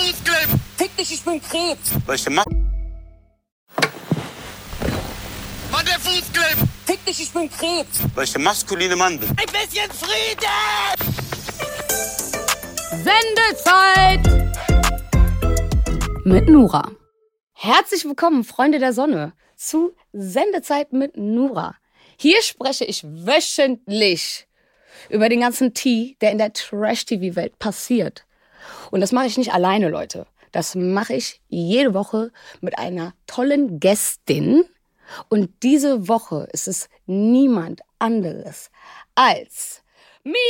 Fuß kleben. Fick dich, ich bin Krebs. Was ich denn mach? Mann, der Fuß kleben. Fick dich, ich bin Krebs. Weil ich der maskuline Mann bin. Ein bisschen Frieden! Sendezeit mit Nura. Herzlich willkommen, Freunde der Sonne, zu Sendezeit mit Nura. Hier spreche ich wöchentlich über den ganzen Tee, der in der Trash-TV-Welt passiert. Und das mache ich nicht alleine, Leute. Das mache ich jede Woche mit einer tollen Gästin. Und diese Woche ist es niemand anderes als Mirella!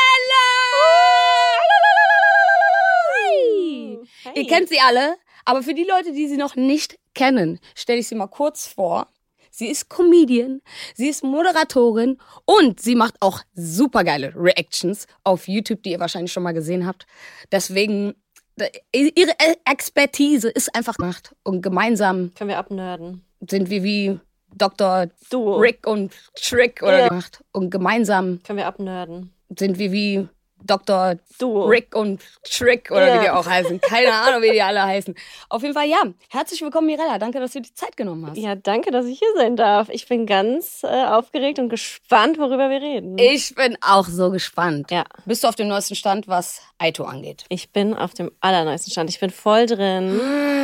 Hey. Ihr kennt sie alle, aber für die Leute, die sie noch nicht kennen, stelle ich sie mal kurz vor. Sie ist Comedian, sie ist Moderatorin und sie macht auch supergeile Reactions auf YouTube, die ihr wahrscheinlich schon mal gesehen habt. Deswegen, ihre Expertise ist einfach gemacht und gemeinsam können wir abnörden. Sind wir wie Dr. Duo. Rick und Trick oder gemacht und gemeinsam können wir abnörden. Sind wir wie Dr. Duo. Rick und Trick oder wie die auch heißen. Keine Ahnung, wie die alle heißen. Auf jeden Fall, ja. Herzlich willkommen, Mirella. Danke, dass du dir die Zeit genommen hast. Ja, danke, dass ich hier sein darf. Ich bin ganz aufgeregt und gespannt, worüber wir reden. Ich bin auch so gespannt. Ja. Bist du auf dem neuesten Stand, was Aito angeht? Ich bin auf dem allerneuesten Stand. Ich bin voll drin.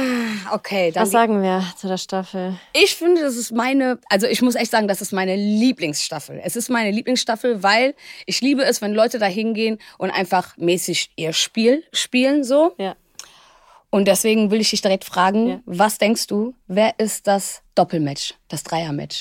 Okay, dann. Was sagen wir zu der Staffel? Ich finde, das ist ich muss echt sagen, das ist meine Lieblingsstaffel. Es ist meine Lieblingsstaffel, weil ich liebe es, wenn Leute da hingehen und einfach mäßig ihr Spiel spielen, so. Ja. Und deswegen will ich dich direkt fragen, Was denkst du, wer ist das Doppelmatch, das Dreiermatch?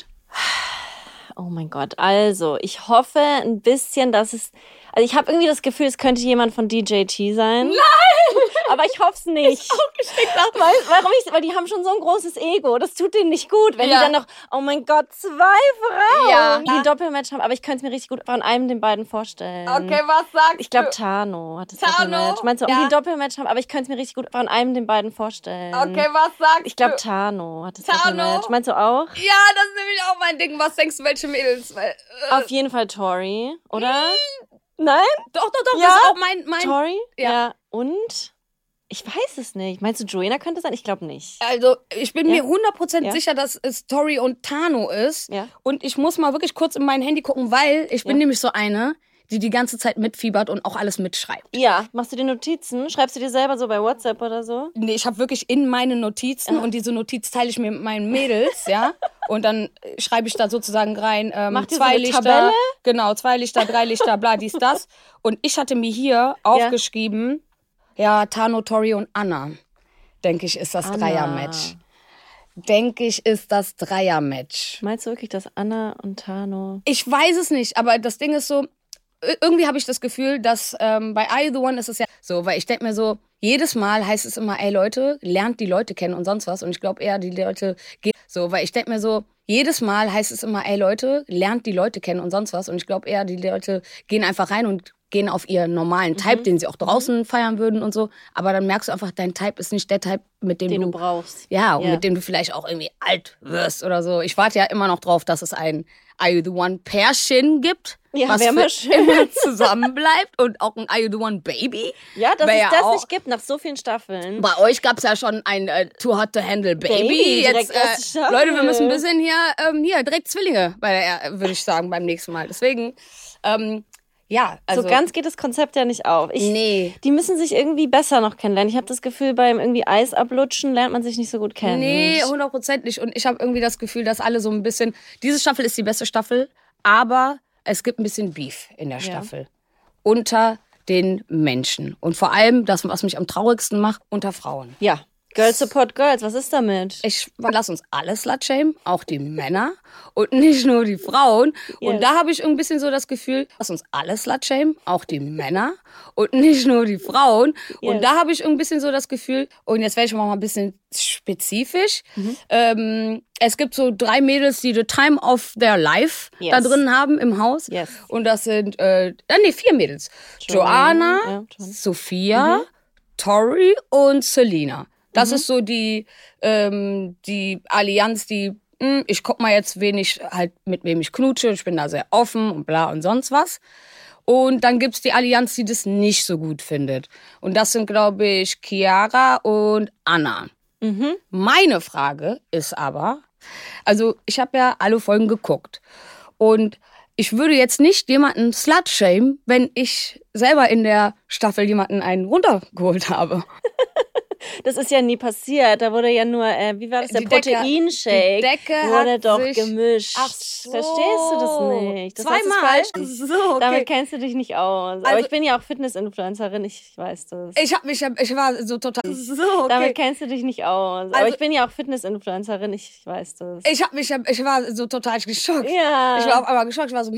Oh mein Gott, also ich hoffe ein bisschen, dass es... Also ich habe irgendwie das Gefühl, es könnte jemand von DJT sein. Nein! Aber ich hoffe es nicht. Ist auch geschickt. Weil die haben schon so ein großes Ego. Das tut denen nicht gut, wenn die dann noch, oh mein Gott, 2 Frauen, die ein Doppelmatch haben. Aber ich könnte es mir richtig gut von einem den beiden vorstellen. Okay, was sagst du? Ich glaube, Tano hat das Doppelmatch. Meinst du, die ein Doppelmatch haben? Aber ich könnte es mir richtig gut von einem den beiden vorstellen. Okay, was sagst du? Ich glaube, Tano hat das Doppelmatch. Meinst du auch? Ja, das ist nämlich auch mein Ding. Was denkst du, welche Mädels? Auf jeden Fall Tori, oder? Nein? Doch, Ja? das ist auch mein... Tori? Ja. Und? Ich weiß es nicht. Meinst du, Joanna könnte sein? Ich glaube nicht. Also, ich bin mir 100% sicher, dass es Tori und Tano ist. Ja. Und ich muss mal wirklich kurz in mein Handy gucken, weil ich bin nämlich so eine, die ganze Zeit mitfiebert und auch alles mitschreibt. Ja. Machst du dir Notizen? Schreibst du dir selber so bei WhatsApp oder so? Nee, ich habe wirklich in meine Notizen und diese Notiz teile ich mir mit meinen Mädels, ja. Und dann schreibe ich da sozusagen rein, Macht ihr 2 so eine Lichter, Tabelle? Genau, 2 Lichter, 3 Lichter, bla, dies, das. Und ich hatte mir hier aufgeschrieben, Tano, Tori und Anna, denke ich, ist das Dreiermatch. Meinst du wirklich, dass Anna und Tano... Ich weiß es nicht, aber das Ding ist so, irgendwie habe ich das Gefühl, dass bei Are You The One ist es ja so, weil ich denke mir so, jedes Mal heißt es immer, ey Leute, lernt die Leute kennen und sonst was. Und ich glaube eher, die Leute gehen so, weil ich denke mir so, jedes Mal heißt es immer, ey Leute, lernt die Leute kennen und sonst was. Und ich glaube eher, die Leute gehen einfach rein und gehen auf ihren normalen Type, den sie auch draußen feiern würden und so. Aber dann merkst du einfach, dein Type ist nicht der Type, mit dem den du brauchst. Ja, und mit dem du vielleicht auch irgendwie alt wirst oder so. Ich warte ja immer noch drauf, dass es ein Are You The One Pärchen gibt, Ja, was wär mal für schön. immer zusammenbleibt und auch ein Are You The One Baby. Ja, dass Wär es das auch- nicht gibt nach so vielen Staffeln. Bei euch gab es ja schon ein Too Hot to Handle Baby. Direkt Jetzt, erste Staffel. Leute, wir müssen ein bisschen hier direkt Zwillinge, würde ich sagen, beim nächsten Mal. Deswegen, also... So ganz geht das Konzept ja nicht auf. Nee. Die müssen sich irgendwie besser noch kennenlernen. Ich habe das Gefühl, beim irgendwie Eis ablutschen lernt man sich nicht so gut kennen. Nee, 100% nicht. Und ich habe irgendwie das Gefühl, dass alle so ein bisschen... Diese Staffel ist die beste Staffel, aber es gibt ein bisschen Beef in der Staffel. Unter den Menschen. Und vor allem, das, was mich am traurigsten macht, unter Frauen. Ja. Girls support Girls, was ist damit? Lass uns alle slutshamen, auch die Männer und nicht nur die Frauen. Yes. Und da habe ich ein bisschen so das Gefühl, lass uns alle slutshamen, auch die Männer und nicht nur die Frauen. Yes. Und da habe ich ein bisschen so das Gefühl, und jetzt werde ich mal ein bisschen spezifisch. Es gibt so 3 Mädels, die the time of their life da drin haben im Haus. Yes. Und das sind, 4 Mädels. Joanna, Sophia, Tori und Selena. Das ist so die Allianz, ich guck mal jetzt, mit wem ich knutsche. Ich bin da sehr offen und bla und sonst was. Und dann gibt's die Allianz, die das nicht so gut findet. Und das sind, glaube ich, Chiara und Anna. Meine Frage ist aber, also ich habe ja alle Folgen geguckt. Und ich würde jetzt nicht jemanden slut-shamen, wenn ich selber in der Staffel jemanden einen runtergeholt habe. Das ist ja nie passiert. Da wurde ja nur, wie war das, der Proteinshake wurde doch gemischt. Ach so. Verstehst du das nicht? Das Zweimal? So, okay. Damit kennst du dich nicht aus. Aber ich bin ja auch Fitness-Influencerin, ich weiß das. Ich war so total... So, okay. Damit kennst du dich nicht aus. Aber ich bin ja auch Fitness-Influencerin, ich weiß das. Ich war so total geschockt. Ja. Ich war auf einmal geschockt. Ich war so,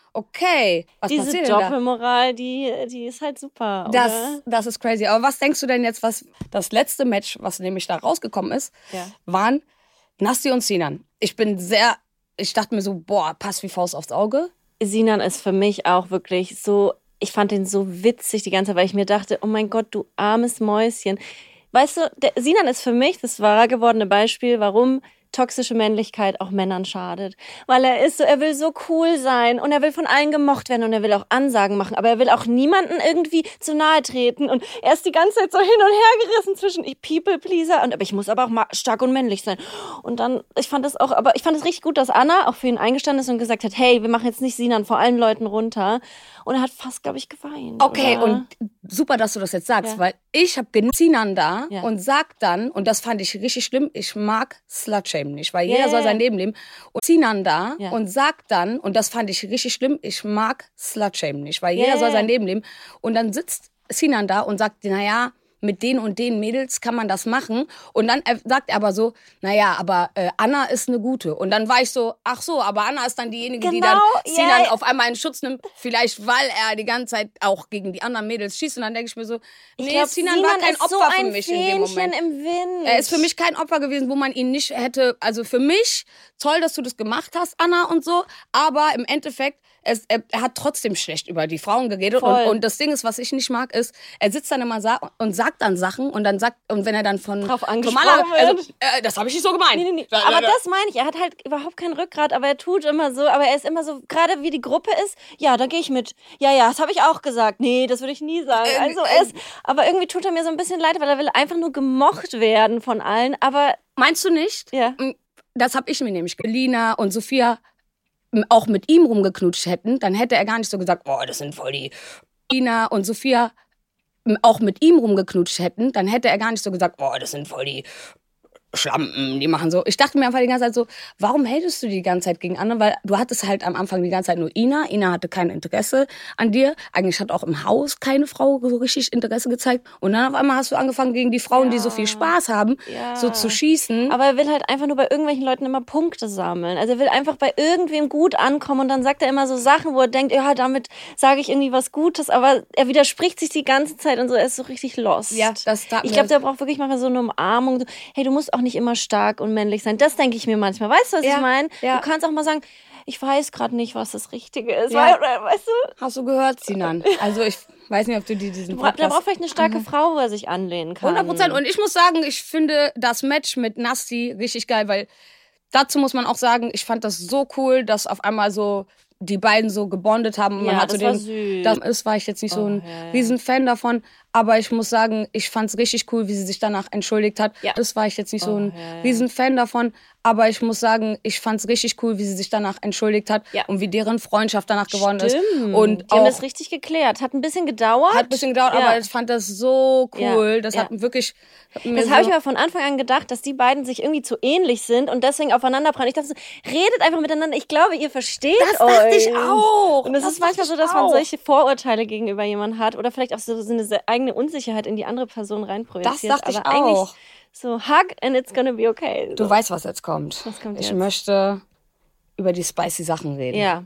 okay, was Diese passiert denn da? Doppelmoral, die ist halt super, oder? Das ist crazy. Aber was denkst du denn jetzt, was das letzte Match, was nämlich da rausgekommen ist, waren Nasti und Sinan. Ich dachte mir so, boah, passt wie Faust aufs Auge. Sinan ist für mich auch wirklich so, ich fand den so witzig die ganze Zeit, weil ich mir dachte, oh mein Gott, du armes Mäuschen. Weißt du, Sinan ist für mich das wahr gewordene Beispiel, warum toxische Männlichkeit auch Männern schadet. Weil er will so cool sein und er will von allen gemocht werden und er will auch Ansagen machen, aber er will auch niemanden irgendwie zu nahe treten und er ist die ganze Zeit so hin und her gerissen zwischen People-Pleaser aber ich muss aber auch stark und männlich sein. Und dann, ich fand es richtig gut, dass Anna auch für ihn eingestanden ist und gesagt hat, hey, wir machen jetzt nicht Sinan vor allen Leuten runter. Und er hat fast, glaube ich, geweint. Okay, oder? und super, dass du das jetzt sagst, weil ich habe Sinan da Ja. und sag dann, und das fand ich richtig schlimm, ich mag Slutshamen nicht, weil jeder soll sein Leben leben. Und Sinan da und sagt dann, und das fand ich richtig schlimm, ich mag Slutshamen nicht, weil jeder soll sein Leben leben. Und dann sitzt Sinan da und sagt, naja, mit den und den Mädels kann man das machen. Und dann sagt er aber so, naja, aber Anna ist eine gute. Und dann war ich so, ach so, aber Anna ist dann diejenige, die dann Sinan auf einmal in Schutz nimmt. Vielleicht, weil er die ganze Zeit auch gegen die anderen Mädels schießt. Und dann denke ich mir so, nee, Sinan war kein Opfer für mich in dem Moment. Im Wind. Er ist für mich kein Opfer gewesen, wo man ihn nicht hätte, also für mich, toll, dass du das gemacht hast, Anna und so, aber im Endeffekt, er hat trotzdem schlecht über die Frauen geredet. Und das Ding ist, was ich nicht mag, ist, er sitzt dann immer und sagt dann Sachen und wenn er dann von drauf angesprochen wird. Das habe ich nicht so gemeint. Nee. Aber das meine ich, er hat halt überhaupt kein Rückgrat, aber er tut immer so, aber er ist immer so, gerade wie die Gruppe ist, ja, da gehe ich mit. Ja, das habe ich auch gesagt. Nee, das würde ich nie sagen. Aber irgendwie tut er mir so ein bisschen leid, weil er will einfach nur gemocht werden von allen, aber... Meinst du nicht? Ja. Das habe ich mir nämlich. Lina und Sophia auch mit ihm rumgeknutscht hätten, dann hätte er gar nicht so gesagt, oh, das sind voll die... Lina und Sophia auch mit ihm rumgeknutscht hätten, dann hätte er gar nicht so gesagt, oh, das sind voll die Schlampen, die machen so. Ich dachte mir einfach die ganze Zeit so, warum hatest du die ganze Zeit gegen andere? Weil du hattest halt am Anfang die ganze Zeit nur Ina. Ina hatte kein Interesse an dir. Eigentlich hat auch im Haus keine Frau so richtig Interesse gezeigt. Und dann auf einmal hast du angefangen, gegen die Frauen, die so viel Spaß haben, so zu schießen. Aber er will halt einfach nur bei irgendwelchen Leuten immer Punkte sammeln. Also er will einfach bei irgendwem gut ankommen und dann sagt er immer so Sachen, wo er denkt, ja, damit sage ich irgendwie was Gutes, aber er widerspricht sich die ganze Zeit und so, er ist so richtig lost. Ja, ich glaube, der braucht wirklich manchmal so eine Umarmung. So, hey, du musst auch nicht immer stark und männlich sein. Das denke ich mir manchmal. Weißt du, was ich meine? Ja. Du kannst auch mal sagen, ich weiß gerade nicht, was das Richtige ist. Ja. Weißt du? Hast du gehört, Sinan? Also ich weiß nicht, ob du diesen Podcast... Der braucht vielleicht eine starke Frau, wo er sich anlehnen kann. 100%. Und ich muss sagen, ich finde das Match mit Nasti richtig geil, weil dazu muss man auch sagen, ich fand das so cool, dass auf einmal so die beiden so gebondet haben. Und man hat das so war süß. Das war ich jetzt nicht so ein riesen Fan davon. Aber ich muss sagen, ich fand's richtig cool, wie sie sich danach entschuldigt hat. Ja. Das war ich jetzt nicht so ein riesen Fan davon. Aber ich muss sagen, ich fand's richtig cool, wie sie sich danach entschuldigt hat. Ja. Und wie deren Freundschaft danach geworden ist. Und die haben das richtig geklärt. Hat ein bisschen gedauert. Aber ich fand das so cool. Das hat wirklich... Das habe ich mir von Anfang an gedacht, dass die beiden sich irgendwie zu ähnlich sind und deswegen aufeinander prallen. Ich dachte so, redet einfach miteinander. Ich glaube, ihr versteht euch. Das dachte ich auch. Und es ist manchmal so, dass man solche Vorurteile gegenüber jemandem hat oder vielleicht auch so eine eigene Unsicherheit in die andere Person reinprojiziert. Das dachte ich aber auch. Eigentlich so, hug and it's gonna be okay. So. Du weißt, was jetzt kommt. Was kommt ich jetzt? möchte über die spicy Sachen reden. Ja.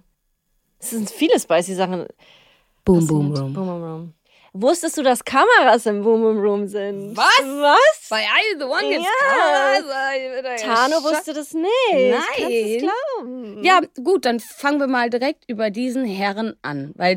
Es sind viele spicy Sachen. Boom, boom, room. Boom, boom, room. Wusstest du, dass Kameras im Boom Boom Room sind? Was? Bei I The One gibt's Kameras? Tano wusste das nicht. Nein. Kannst du es glauben? Ja, gut, dann fangen wir mal direkt über diesen Herren an. Weil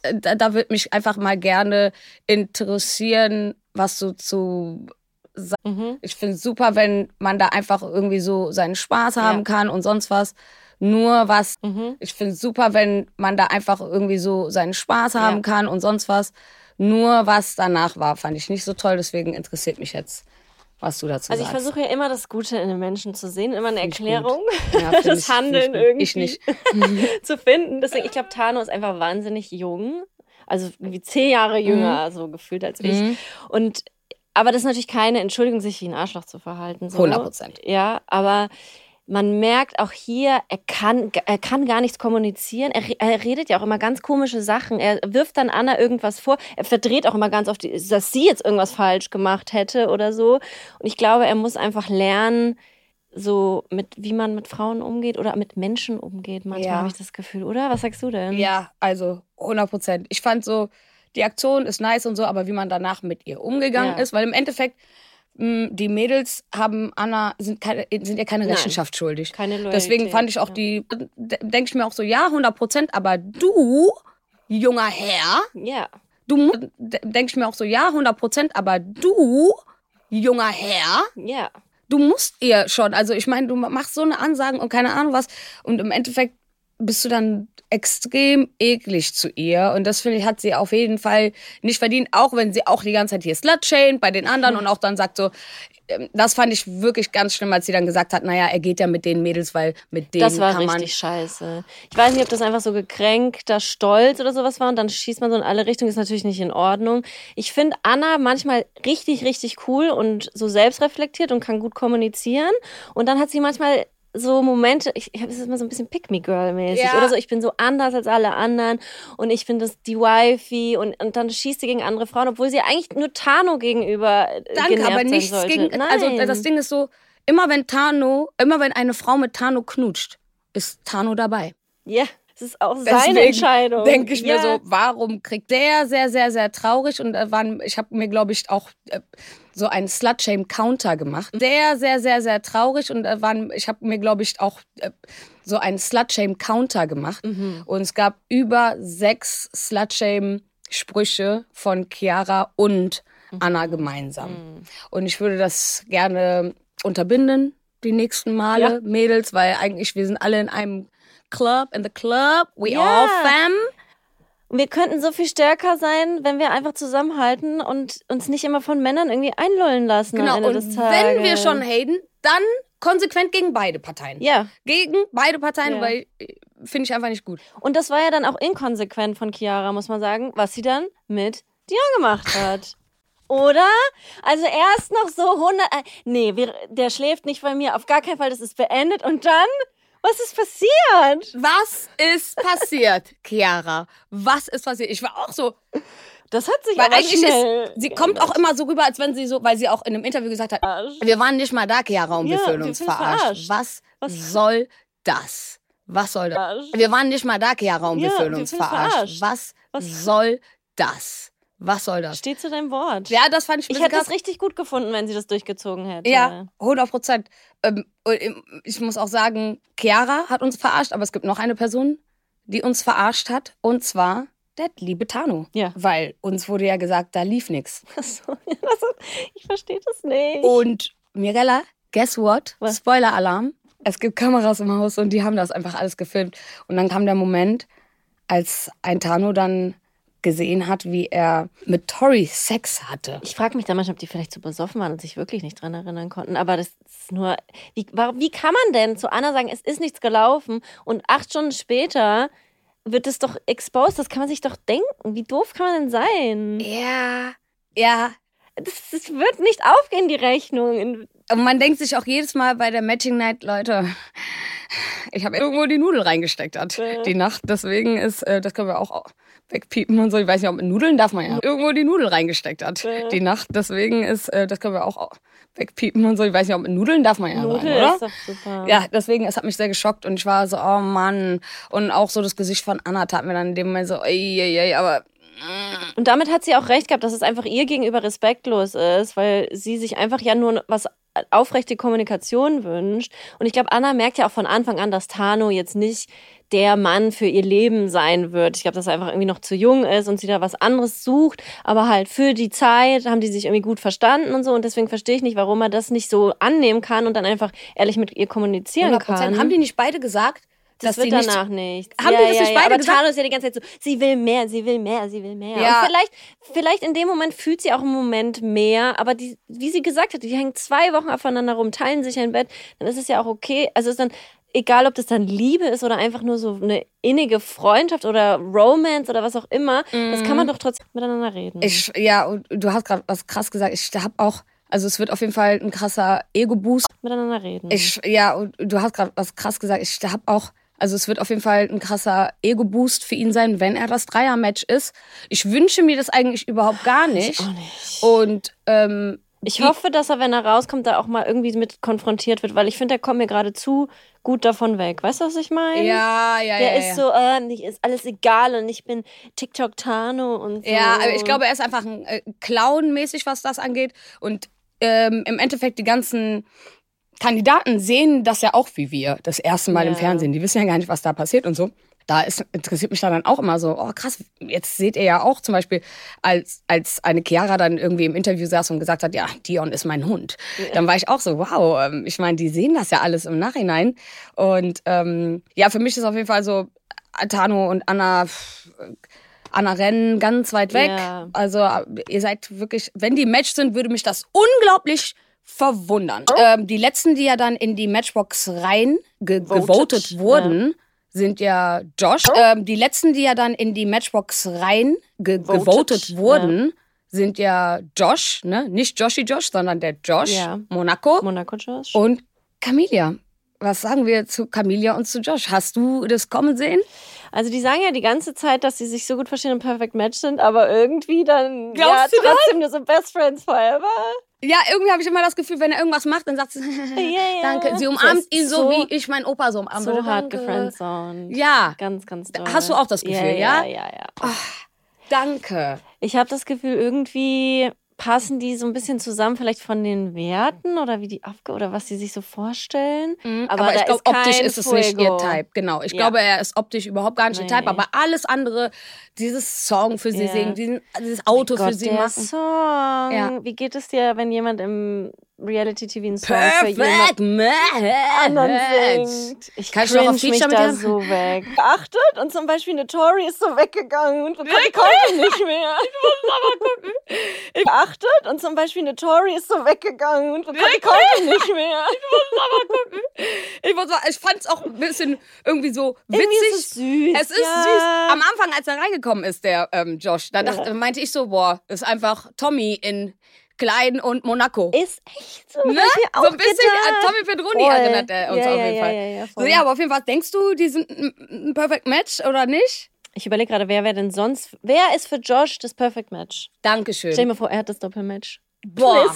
da würde mich einfach mal gerne interessieren, was du zu sagen. Ich finde es super, wenn man da einfach irgendwie so seinen Spaß haben kann und sonst was. nur was. Ich finde es super, wenn man da einfach irgendwie so seinen Spaß haben kann und sonst was. Nur was danach war, fand ich nicht so toll. Deswegen interessiert mich jetzt, was du dazu sagst. Also ich versuche ja immer das Gute in den Menschen zu sehen, immer eine Erklärung, Ja, das Handeln irgendwie Ich nicht. zu finden. Deswegen, ich glaube, Thanos ist einfach wahnsinnig jung. Also wie 10 Jahre jünger, so gefühlt als ich. Aber das ist natürlich keine Entschuldigung, sich wie ein Arschloch zu verhalten. So. 100%. Ja, aber man merkt auch hier, er kann gar nichts kommunizieren. Er redet ja auch immer ganz komische Sachen. Er wirft dann Anna irgendwas vor. Er verdreht auch immer ganz oft, dass sie jetzt irgendwas falsch gemacht hätte oder so. Und ich glaube, er muss einfach lernen, so wie man mit Frauen umgeht oder mit Menschen umgeht. Manchmal habe ich das Gefühl, oder? Was sagst du denn? Ja, also 100%. Ich fand so, die Aktion ist nice und so, aber wie man danach mit ihr umgegangen ist, weil im Endeffekt die Mädels haben Anna, sind ihr keine Rechenschaft schuldig. Keine Loyalität. Deswegen fand ich auch denke ich mir auch so, ja, 100%, aber du, junger Herr, denke ich mir auch so, ja, 100%, aber du, junger Herr, du musst ihr schon, also ich meine, du machst so eine Ansagen und keine Ahnung was und im Endeffekt bist du dann extrem eklig zu ihr. Und das, finde ich, hat sie auf jeden Fall nicht verdient. Auch wenn sie auch die ganze Zeit hier slut-shamed bei den anderen und auch dann sagt so, das fand ich wirklich ganz schlimm, als sie dann gesagt hat, naja, er geht ja mit den Mädels, weil mit denen kann man... Das war richtig scheiße. Ich weiß nicht, ob das einfach so gekränkter Stolz oder sowas war und dann schießt man so in alle Richtungen, ist natürlich nicht in Ordnung. Ich finde Anna manchmal richtig, richtig cool und so selbstreflektiert und kann gut kommunizieren. Und dann hat sie manchmal so Momente, ich habe es immer so ein bisschen Pick-me-Girl-mäßig oder so, ich bin so anders als alle anderen und ich finde das die Wifey und dann schießt sie gegen andere Frauen, obwohl sie eigentlich nur Tano gegenüber Danke, aber nichts gegen, also das Ding ist so, immer wenn eine Frau mit Tano knutscht, ist Tano dabei. Ja, es ist auch seine Entscheidung. Denke ich mir so, warum kriegt der sehr, sehr, sehr traurig und ich habe mir, glaube ich, auch so einen Slut-Shame-Counter gemacht. Sehr, sehr, sehr, sehr traurig und ich habe mir, glaube ich, auch so einen Slut-Shame-Counter gemacht. Und es gab über 6 Slut-Shame-Sprüche von Chiara und Anna gemeinsam. Und ich würde das gerne unterbinden, die nächsten Male, Mädels, weil eigentlich wir sind alle in einem Club, we all fam. Wir könnten so viel stärker sein, wenn wir einfach zusammenhalten und uns nicht immer von Männern irgendwie einlullen lassen am Ende des Tages. Wenn wir schon haten, dann konsequent gegen beide Parteien. Ja. Gegen beide Parteien, weil finde ich einfach nicht gut. Und das war ja dann auch inkonsequent von Chiara, muss man sagen, was sie dann mit Dion gemacht hat. Oder? Also erst noch so 100... der schläft nicht bei mir, auf gar keinen Fall, das ist beendet. Und dann... Was ist passiert? Was ist passiert, Chiara? Was ist passiert? Ich war auch so... Das hat sich weil aber eigentlich schnell... Sie kommt auch immer so rüber, als wenn sie so... Weil sie auch in einem Interview gesagt hat, wir waren nicht mal da, Chiara, und wir fühlen uns verarscht. Was soll das? Was soll das? Wir waren nicht mal da, Chiara, und wir fühlen uns verarscht. Was soll das? Was soll das? Steht zu deinem Wort. Ja, das fand ich ein bisschen Ich hätte es richtig gut gefunden, wenn sie das durchgezogen hätte. Ja, 100%. Ich muss auch sagen, Chiara hat uns verarscht, aber es gibt noch eine Person, die uns verarscht hat. Und zwar der liebe Tano. Ja. Weil uns wurde ja gesagt, da lief nichts. Ich verstehe das nicht. Und Mirella, guess what? Spoiler-Alarm. Es gibt Kameras im Haus und die haben das einfach alles gefilmt. Und dann kam der Moment, als ein Tano dann gesehen hat, wie er mit Tori Sex hatte. Ich frage mich da manchmal, ob die vielleicht zu besoffen waren und sich wirklich nicht dran erinnern konnten. Aber das ist nur... Wie kann man denn zu Anna sagen, es ist nichts gelaufen und 8 Stunden später wird es doch exposed? Das kann man sich doch denken. Wie doof kann man denn sein? Ja. Das wird nicht aufgehen, die Rechnung. Und man denkt sich auch jedes Mal bei der Matching Night, Leute, ich habe irgendwo die Nudel reingesteckt die Nacht. Deswegen ist, das können wir auch wegpiepen und so. Ich weiß nicht, ob mit Nudeln darf man ja. Irgendwo die Nudel reingesteckt die Nacht. Deswegen ist, das können wir auch wegpiepen und so. Ich weiß nicht, ob mit Nudeln darf man ja Nudel rein, oder? Ist doch super. Ja, deswegen, es hat mich sehr geschockt und ich war so, oh Mann. Und auch so das Gesicht von Anna tat mir dann in dem Moment so, aber... Und damit hat sie auch recht gehabt, dass es einfach ihr gegenüber respektlos ist, weil sie sich einfach ja nur was aufrechte Kommunikation wünscht. Und ich glaube, Anna merkt ja auch von Anfang an, dass Tano jetzt nicht der Mann für ihr Leben sein wird. Ich glaube, dass er einfach irgendwie noch zu jung ist und sie da was anderes sucht. Aber halt für die Zeit haben die sich irgendwie gut verstanden und so. Und deswegen verstehe ich nicht, warum er das nicht so annehmen kann und dann einfach ehrlich mit ihr kommunizieren 100%. Haben die nicht beide gesagt, Das dass wird die nicht... danach nichts. Haben die das nicht beide aber gesagt? Thanos ist ja die ganze Zeit so, sie will mehr, sie will mehr, sie will mehr. Ja. Und vielleicht in dem Moment fühlt sie auch im Moment mehr, aber wie sie gesagt hat, die hängen 2 Wochen aufeinander rum, teilen sich ein Bett, dann ist es ja auch okay. Also ist dann, egal ob das dann Liebe ist oder einfach nur so eine innige Freundschaft oder Romance oder was auch immer, das kann man doch trotzdem miteinander reden. Und du hast gerade was krass gesagt. Ich habe auch... Also es wird auf jeden Fall ein krasser Ego-Boost. Miteinander reden. Und du hast gerade was krass gesagt. Ich habe auch... Also es wird auf jeden Fall ein krasser Ego-Boost für ihn sein, wenn er das Dreier-Match ist. Ich wünsche mir das eigentlich überhaupt gar nicht. Ich auch nicht. Und ich hoffe, dass er, wenn er rauskommt, da auch mal irgendwie mit konfrontiert wird, weil ich finde, der kommt mir gerade zu gut davon weg. Weißt du, was ich meine? Der ist so, ist alles egal und ich bin TikTok-Tano und so. Ja, aber ich glaube, er ist einfach ein Clown-mäßig, was das angeht. Und im Endeffekt die ganzen Kandidaten sehen das ja auch wie wir, das erste Mal im Fernsehen. Die wissen ja gar nicht, was da passiert und so. Interessiert mich dann auch immer so, oh krass, jetzt seht ihr ja auch zum Beispiel, als eine Chiara dann irgendwie im Interview saß und gesagt hat, ja, Dion ist mein Hund. Ja. Dann war ich auch so, wow, ich meine, die sehen das ja alles im Nachhinein. Und für mich ist auf jeden Fall so, Tano und Anna rennen ganz weit weg. Ja. Also ihr seid wirklich, wenn die Match sind, würde mich das unglaublich verwundern. Die letzten, die ja dann in die Matchbox rein gewotet wurden, sind ja Josh. Die letzten, die ja dann in die Matchbox rein gewotet wurden, sind ja Josh, ne? Nicht Joshi Josh, sondern der Josh, Monaco Josh und Camelia. Was sagen wir zu Camelia und zu Josh? Hast du das kommen sehen? Also die sagen ja die ganze Zeit, dass sie sich so gut verstehen und Perfect Match sind, aber irgendwie dann Glaubst du trotzdem nur so Best Friends forever. Ja, irgendwie habe ich immer das Gefühl, wenn er irgendwas macht, dann sagt sie, danke. Sie umarmt ihn so, wie ich meinen Opa so umarmt. So hart gefriendzoned. Ja. Ganz, ganz doll. Hast du auch das Gefühl, ja? Ja. Ach, danke. Ich habe das Gefühl, irgendwie passen die so ein bisschen zusammen, vielleicht von den Werten oder wie die oder was sie sich so vorstellen. Aber ich glaube, optisch ist es nicht ihr Type. Genau. Ich glaube, er ist optisch überhaupt gar nicht ihr Type. Aber alles andere, dieses Song für sie singen, dieses Auto für sie machen. Song. Ja. Wie geht es dir, wenn jemand im Reality-TV einen Song Perfect für jemand anderen singt? Ich cringe mich da so weg. Geachtet und zum Beispiel eine Tori ist so weggegangen und konnte nicht mehr. Ich muss aber gucken. Geachtet und zum Beispiel eine Tori ist so weggegangen und konnte nicht mehr. Ich muss aber gucken. Ich fand es auch ein bisschen irgendwie so witzig. Irgendwie ist es süß. Es ist süß. Am Anfang, als er reingekommen ist, der Josh, da meinte ich so, boah, ist einfach Tommy in Klein und Monaco. Ist echt so. Ne? So ein bisschen an Tommy Pedroni erinnert er uns auf jeden Fall. Ja, aber auf jeden Fall, denkst du, die sind ein Perfect Match oder nicht? Ich überlege gerade, wer ist für Josh das Perfect Match? Dankeschön. Stell dir mal vor, er hat das Doppelmatch. Boah.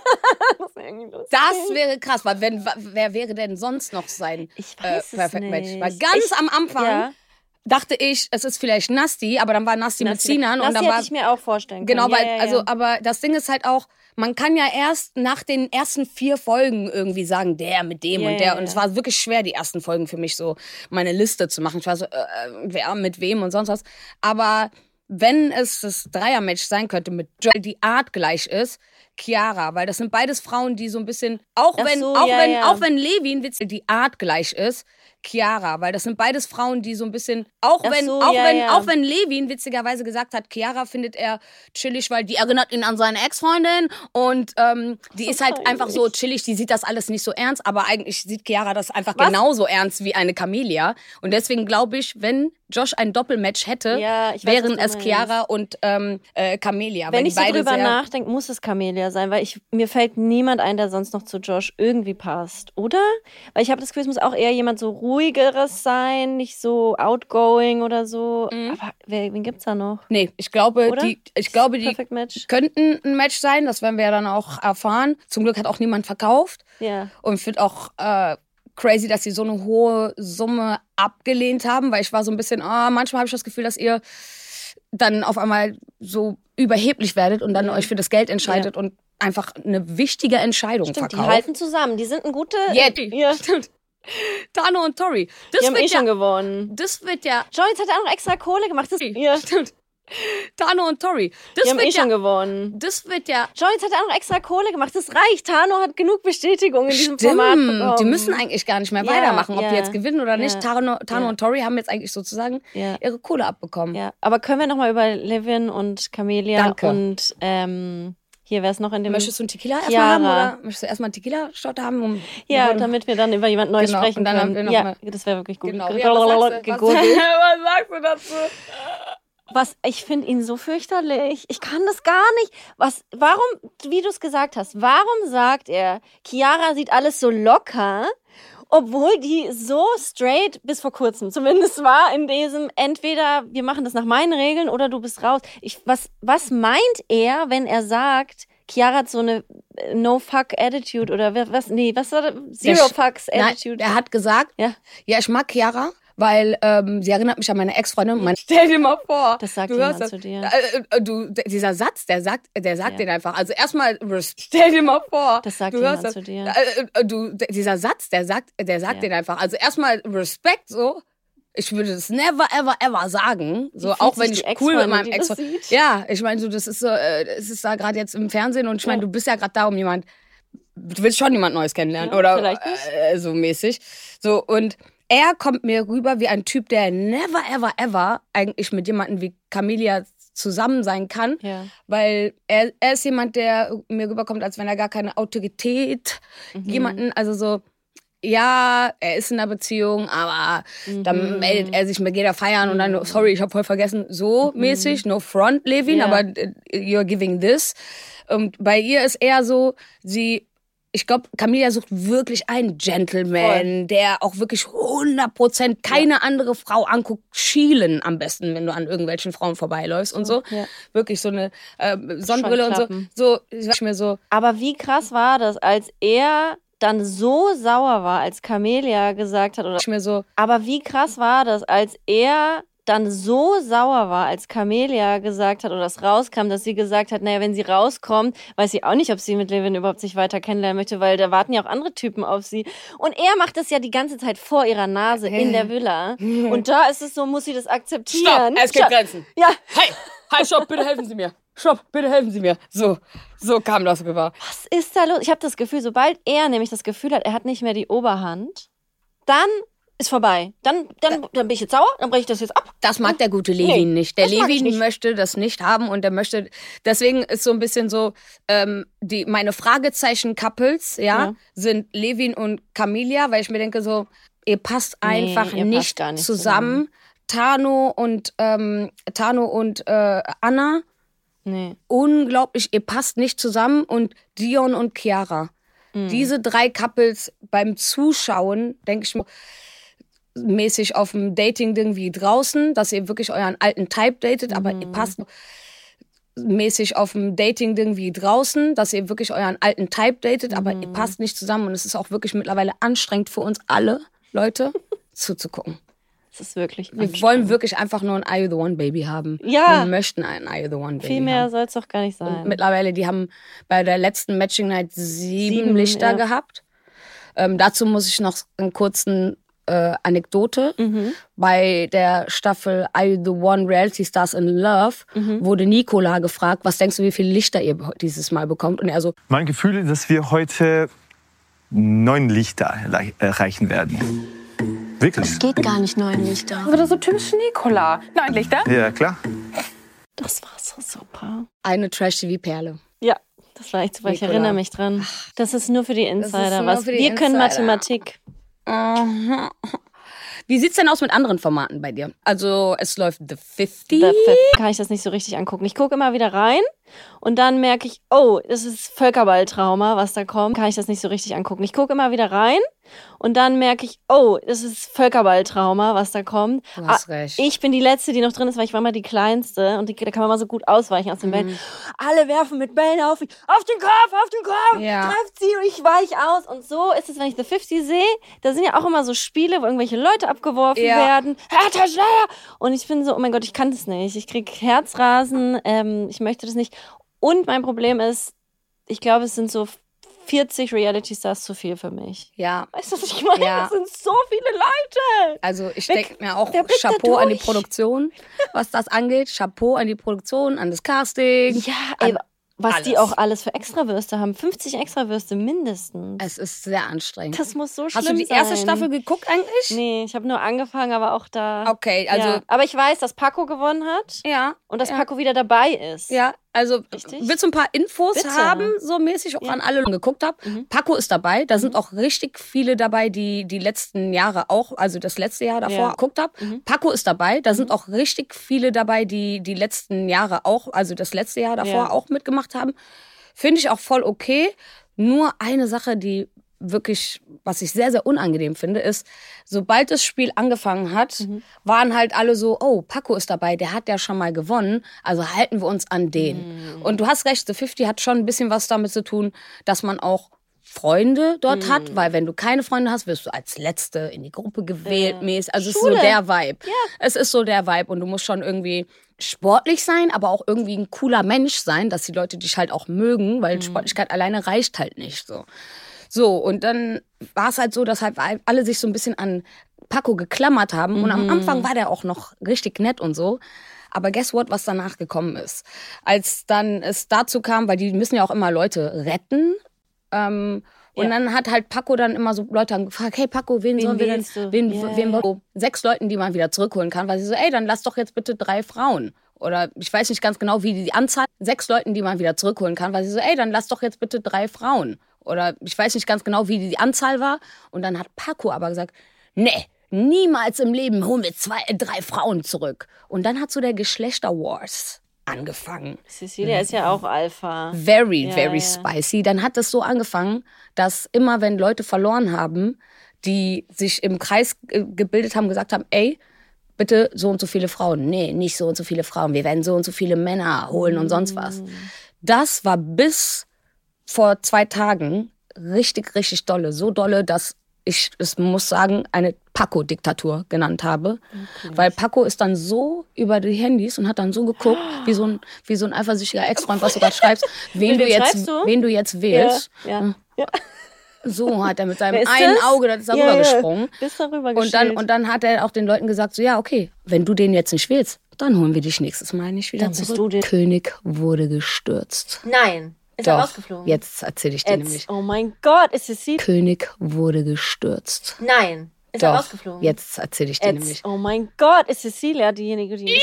Das wäre krass, weil wer wäre denn sonst noch sein Perfect Match? Weil ganz am Anfang dachte ich, es ist vielleicht Nasty, aber dann war Nasty mit Sinan. Nasty und dann hätte ich mir auch vorstellen können. Genau, aber das Ding ist halt auch, man kann ja erst nach den ersten 4 Folgen irgendwie sagen, der mit dem und der. Und es war wirklich schwer, die ersten Folgen für mich so, meine Liste zu machen. Ich war so, wer mit wem und sonst was. Aber wenn es das Dreier-Match sein könnte, mit Joel die Art gleich ist, Chiara, weil das sind beides Frauen, die so ein bisschen, auch wenn Levin die Art gleich ist, Chiara, weil das sind beides Frauen, die so ein bisschen, auch wenn Levin witzigerweise gesagt hat, Chiara findet er chillig, weil die erinnert ihn an seine Ex-Freundin und die ist halt einfach so chillig, die sieht das alles nicht so ernst, aber eigentlich sieht Chiara das einfach genauso ernst wie eine Camelia und deswegen glaube ich, wenn Josh ein Doppelmatch hätte, wären es Chiara und Camelia. Wenn ich so drüber nachdenke, muss es Camelia sein, weil mir fällt niemand ein, der sonst noch zu Josh irgendwie passt, oder? Weil ich habe das Gefühl, es muss auch eher jemand so ruhigeres sein, nicht so outgoing oder so. Aber wen gibt's da noch? Nee, ich glaube, die könnten ein Match sein, das werden wir ja dann auch erfahren. Zum Glück hat auch niemand verkauft. Ja. Und ich finde auch crazy, dass sie so eine hohe Summe abgelehnt haben, weil ich war so ein bisschen, manchmal habe ich das Gefühl, dass ihr dann auf einmal so überheblich werdet und dann euch für das Geld entscheidet und einfach eine wichtige Entscheidung verkauft. Die halten zusammen, die sind ein gute... Ja, stimmt. Tano und Tori. Die haben schon gewonnen. Das wird ja... Schau, jetzt hat er auch noch extra Kohle gemacht. Ja, stimmt. Tano und Tori. Die haben schon gewonnen. Das wird ja... Schau, jetzt hat er auch noch extra Kohle gemacht. Das reicht. Tano hat genug Bestätigung in diesem Format bekommen. Die müssen eigentlich gar nicht mehr weitermachen, ob die jetzt gewinnen oder nicht. Tano Ja. und Tori haben jetzt eigentlich sozusagen ihre Kohle abbekommen. Ja, aber können wir nochmal über Levin und Camelia Danke. und hier wäre es noch in dem... Möchtest du einen Tequila erstmal Chiara. haben oder möchtest du erstmal einen Tequila-Shot haben? Damit wir dann über jemand Neues Genau, sprechen und dann haben können. wir noch mal- Das wäre wirklich gut. Genau. Ja, was sagst du dazu? Ich finde ihn so fürchterlich. Ich kann das gar nicht. Warum, wie du es gesagt hast, warum sagt er, Chiara sieht alles so locker, obwohl die so straight bis vor kurzem zumindest war in diesem, entweder wir machen das nach meinen Regeln oder du bist raus. Was meint er, wenn er sagt, Chiara hat so eine No-Fuck-Attitude oder was? Nee, was war das? Zero-Fucks-Attitude. Er hat gesagt, Ja. ich mag Chiara, weil sie erinnert mich an meine Ex-Freundin. Stell dir mal vor. Das sagt du hörst jemand zu dir. Dieser Satz, der sagt den einfach. Also erstmal, stell dir mal vor. Das sagt du jemand hörst zu dir. Dieser Satz, der sagt den einfach. Also erstmal Respekt so. Ich würde es never, ever, ever sagen. So, fühlt auch wenn sich ich die cool mit Ex-Freundin, meinem die das Ex-Freund... sieht? Ja, ich meine, so, das ist so, es ist da gerade jetzt im Fernsehen und ich meine, du bist ja gerade da, um jemand... Du willst schon jemand Neues kennenlernen, Ja, oder? vielleicht nicht. So mäßig. So, und er kommt mir rüber wie ein Typ, der never, ever, ever eigentlich mit jemandem wie Camelia zusammen sein kann. Ja. Weil er ist jemand, der mir rüberkommt, als wenn er gar keine Autorität jemanden, also so... Ja, er ist in einer Beziehung, aber dann meldet er sich mit jeder feiern und dann, sorry, ich habe voll vergessen, so mäßig, no front, Levin, Ja. aber you're giving this. Und bei ihr ist eher so, ich glaube, Camelia sucht wirklich einen Gentleman, der auch wirklich 100% keine andere Frau anguckt, schielen am besten, wenn du an irgendwelchen Frauen vorbeiläufst und so. Ja. Wirklich so eine Sonnenbrille und so. Scheuklappen. So, ich mir so, Aber wie krass war das, als er dann so sauer war, als Camelia gesagt hat, oder ich mir so, aber wie krass war das, als er dann so sauer war, als Camelia gesagt hat oder es rauskam, dass sie gesagt hat, naja, wenn sie rauskommt, weiß sie auch nicht, ob sie mit Levin überhaupt sich weiter kennenlernen möchte, weil da warten ja auch andere Typen auf sie. Und er macht das ja die ganze Zeit vor ihrer Nase in der Villa. Und da ist es so, muss sie das akzeptieren. Stopp, es gibt Grenzen. Ja. Hey, stopp, bitte helfen Sie mir. Stopp, bitte helfen Sie mir. So kam das rüber. Was ist da los? Ich habe das Gefühl, sobald er nämlich das Gefühl hat, er hat nicht mehr die Oberhand, dann ist vorbei. Dann bin ich jetzt sauer, dann breche ich das jetzt ab. Das mag der gute Levin nicht. Der das mag ich Levin nicht. möchte das nicht haben und der möchte, deswegen ist so ein bisschen so, meine Fragezeichen-Couples, sind Levin und Camelia, weil ich mir denke so, ihr passt einfach ihr passt nicht, gar nicht zusammen. Tano und Anna, Nee. unglaublich, ihr passt nicht zusammen und Dion und Chiara. Diese drei Couples beim Zuschauen, denke ich mir, mäßig auf dem Dating-Ding wie draußen, dass ihr wirklich euren alten Type datet, aber ihr passt mäßig auf dem Dating-Ding wie draußen, dass ihr wirklich euren alten Type datet, aber ihr passt nicht zusammen und es ist auch wirklich mittlerweile anstrengend für uns alle, Leute, zuzugucken. Das ist wirklich Wir wollen wirklich einfach nur ein Are You the One Baby haben. Ja. Wir möchten ein Are You the One Baby viel mehr haben. soll es doch gar nicht sein. Mittlerweile, die haben bei der letzten Matching Night 7 Lichter ja. gehabt. Dazu muss ich noch einen kurzen Anekdote. Bei der Staffel Are You the One Reality Stars in Love wurde Nicola gefragt, was denkst du, wie viele Lichter ihr dieses Mal bekommt? Und er so, Mein Gefühl ist, dass wir heute 9 Lichter erreichen werden. Wirklich? Geht gar nicht 9 Lichter. Das war so typisch Nicola. 9 Lichter? Ja, klar. Das war so super. eine Trash-TV-Perle. Ja, das war echt super. Ich Nicola. erinnere mich dran. Das ist nur für die Insider. nur für die Wir können Insider. Mathematik. Wie sieht's denn aus mit anderen Formaten bei dir? Also es läuft The 50. Da kann ich das nicht so richtig angucken. Ich gucke immer wieder rein und dann merke ich, oh, das ist Völkerballtrauma, was da kommt. Kann ich das nicht so richtig angucken. Ich gucke immer wieder rein und dann merke ich, oh, das ist Völkerballtrauma, was da kommt. Du hast recht. Ich bin die Letzte, die noch drin ist, weil ich war immer die Kleinste und da kann man mal so gut ausweichen aus den Bällen. Alle werfen mit Bällen auf den Kopf, Ja. trefft sie und ich weiche aus. Und so ist es, wenn ich The 50 sehe, da sind ja auch immer so Spiele, wo irgendwelche Leute abgeworfen werden. Härter, schneller! Und ich bin so, oh mein Gott, ich kann das nicht. Ich krieg Herzrasen, ich möchte das nicht. Und mein Problem ist, ich glaube, es sind so 40 Reality-Stars zu viel für mich. Ja. Weißt du, was ich meine? Ja. Das sind so viele Leute. Also ich denke mir auch wer blickt da Chapeau an die durch? Produktion, was das angeht. Chapeau an die Produktion, an das Casting. Ja, ey, was die alles. auch alles für Extrawürste haben. 50 Extrawürste mindestens. Es ist sehr anstrengend. Das muss so schlimm Hast sein. du die erste Staffel geguckt eigentlich? Nee, ich habe nur angefangen, aber auch da. Okay, also Ja. Aber ich weiß, dass Paco gewonnen hat ja. und dass ja. Paco wieder dabei ist. Ja, also Richtig? willst du ein paar Infos Bitte. haben, so mäßig, auch Ja. an alle geguckt habe? Paco ist dabei, da sind auch richtig viele dabei, die letzten Jahre auch, also das letzte Jahr davor Ja. geguckt habe. Paco ist dabei, da sind auch richtig viele dabei, die letzten Jahre auch, also das letzte Jahr davor Ja. auch mitgemacht haben. Finde ich auch voll okay. Nur eine Sache, die wirklich, was ich sehr, sehr unangenehm finde, ist, sobald das Spiel angefangen hat, waren halt alle so, oh, Paco ist dabei, der hat ja schon mal gewonnen, also halten wir uns an den. Und du hast recht, The 50 hat schon ein bisschen was damit zu tun, dass man auch Freunde dort hat, weil wenn du keine Freunde hast, wirst du als Letzte in die Gruppe gewählt, mäßig. Also es ist so der Vibe. Es ist so der Vibe und du musst schon irgendwie sportlich sein, aber auch irgendwie ein cooler Mensch sein, dass die Leute dich halt auch mögen, weil Sportlichkeit alleine reicht halt nicht so. So, und dann war es halt so, dass halt alle sich so ein bisschen an Paco geklammert haben. Und am Anfang war der auch noch richtig nett und so. Aber guess what, was danach gekommen ist? Als dann es dazu kam, weil die müssen ja auch immer Leute retten. Und dann hat halt Paco dann immer so Leute gefragt, hey Paco, wen sollen wir denn, willst du? wen Ja. so 6 Leuten, die man wieder zurückholen kann, weil sie so, ey, dann lass doch jetzt bitte 3 Frauen. Oder ich weiß nicht ganz genau, wie die Anzahl, 6 Leuten, die man wieder zurückholen kann, weil sie so, ey, dann lass doch jetzt bitte 3 Frauen. Oder ich weiß nicht ganz genau, wie die Anzahl war. Und dann hat Paco aber gesagt, nee, niemals im Leben holen wir 3 Frauen zurück. Und dann hat so der Geschlechterwars angefangen. Cecilia ist ja auch Alpha. Very, Ja, very ja. spicy. Dann hat es so angefangen, dass immer, wenn Leute verloren haben, die sich im Kreis gebildet haben, gesagt haben, ey, bitte so und so viele Frauen. Nee, nicht so und so viele Frauen. Wir werden so und so viele Männer holen und sonst was. Das war bis vor 2 Tagen richtig, richtig dolle. So dolle, dass ich es, muss sagen, eine Paco-Diktatur genannt habe. Weil Paco ist dann so über die Handys und hat dann so geguckt, wie so ein eifersüchtiger Ex-Freund, was du gerade schreibst, wen du jetzt wählst. Ja. So hat er mit seinem Wer ist einen das? Auge, das ist darüber gesprungen. Bist darüber Und dann hat er auch den Leuten gesagt, so ja, okay, wenn du den jetzt nicht wählst, dann holen wir dich nächstes Mal nicht wieder Dann bist zurück. du der- König wurde gestürzt. Nein. Ist er Doch, rausgeflogen? jetzt erzähle ich dir nämlich. Oh mein Gott, ist Cecilia... König wurde gestürzt. Nein. Ist er Doch, rausgeflogen? jetzt erzähle ich dir nämlich. Oh mein Gott, ist Cecilia diejenige, die...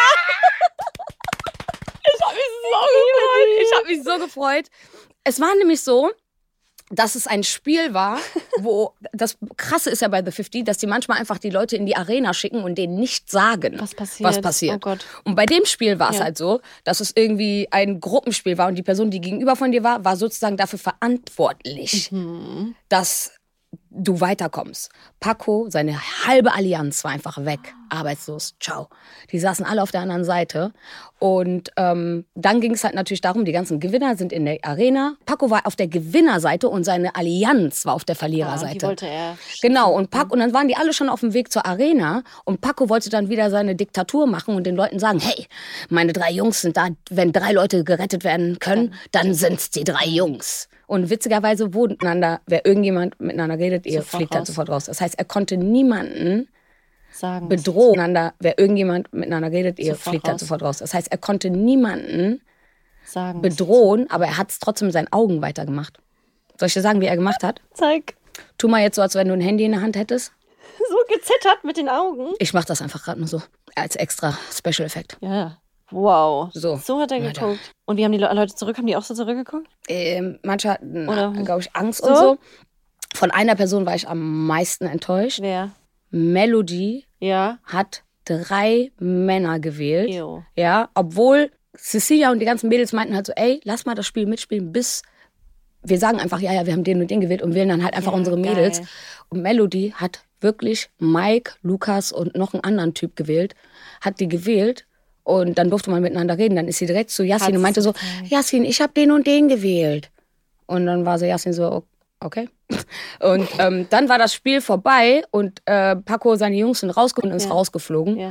Ich habe mich so gefreut. Es war nämlich so, dass es ein Spiel war, wo das Krasse ist ja bei The 50, dass die manchmal einfach die Leute in die Arena schicken und denen nicht sagen, Was passiert. Oh Gott. Und bei dem Spiel war es Ja. halt so, dass es irgendwie ein Gruppenspiel war und die Person, die gegenüber von dir war sozusagen dafür verantwortlich, dass du weiterkommst. Paco, seine halbe Allianz war einfach weg. Arbeitslos. Ciao. Die saßen alle auf der anderen Seite. Und dann ging es halt natürlich darum, die ganzen Gewinner sind in der Arena. Paco war auf der Gewinnerseite und seine Allianz war auf der Verliererseite. Die wollte er... Genau, und dann waren die alle schon auf dem Weg zur Arena und Paco wollte dann wieder seine Diktatur machen und den Leuten sagen, hey, meine 3 Jungs sind da, wenn 3 Leute gerettet werden können, dann sind's die 3 Jungs. Und witzigerweise wer irgendjemand miteinander redet, ihr Sofort fliegt halt raus. sofort raus. Das heißt, er konnte niemanden Sagen. bedrohen. Wer irgendjemand miteinander redet, ihr Sofort fliegt halt raus. sofort raus. Das heißt, er konnte niemanden Sagen. bedrohen, aber er hat es trotzdem mit seinen Augen weitergemacht. Soll ich dir sagen, wie er gemacht hat? Zeig. Tu mal jetzt so, als wenn du ein Handy in der Hand hättest. So gezittert mit den Augen. Ich mach das einfach gerade nur so, als extra Special Effekt. Ja. Wow. So. hat er Alter. geguckt. Und wie haben die Leute zurück? Haben die auch so zurückgeguckt? Manche hatten, Oder- glaube ich, Angst So? und so. Von einer Person war ich am meisten enttäuscht. Wer? Melody Ja. hat 3 Männer gewählt. Ew. Ja, obwohl Cecilia und die ganzen Mädels meinten halt so, ey, lass mal das Spiel mitspielen, bis wir sagen einfach, ja, wir haben den und den gewählt und wählen dann halt einfach Ja, unsere geil. Mädels. Und Melody hat wirklich Mike, Lukas und noch einen anderen Typ gewählt, hat die gewählt und dann durfte man miteinander reden. Dann ist sie direkt zu Yassin und meinte so, Yassin, ich habe den und den gewählt. Und dann war so Yassin so, okay. Und dann war das Spiel vorbei und Paco, seine Jungs sind rausgekommen und ist rausgeflogen. Ja.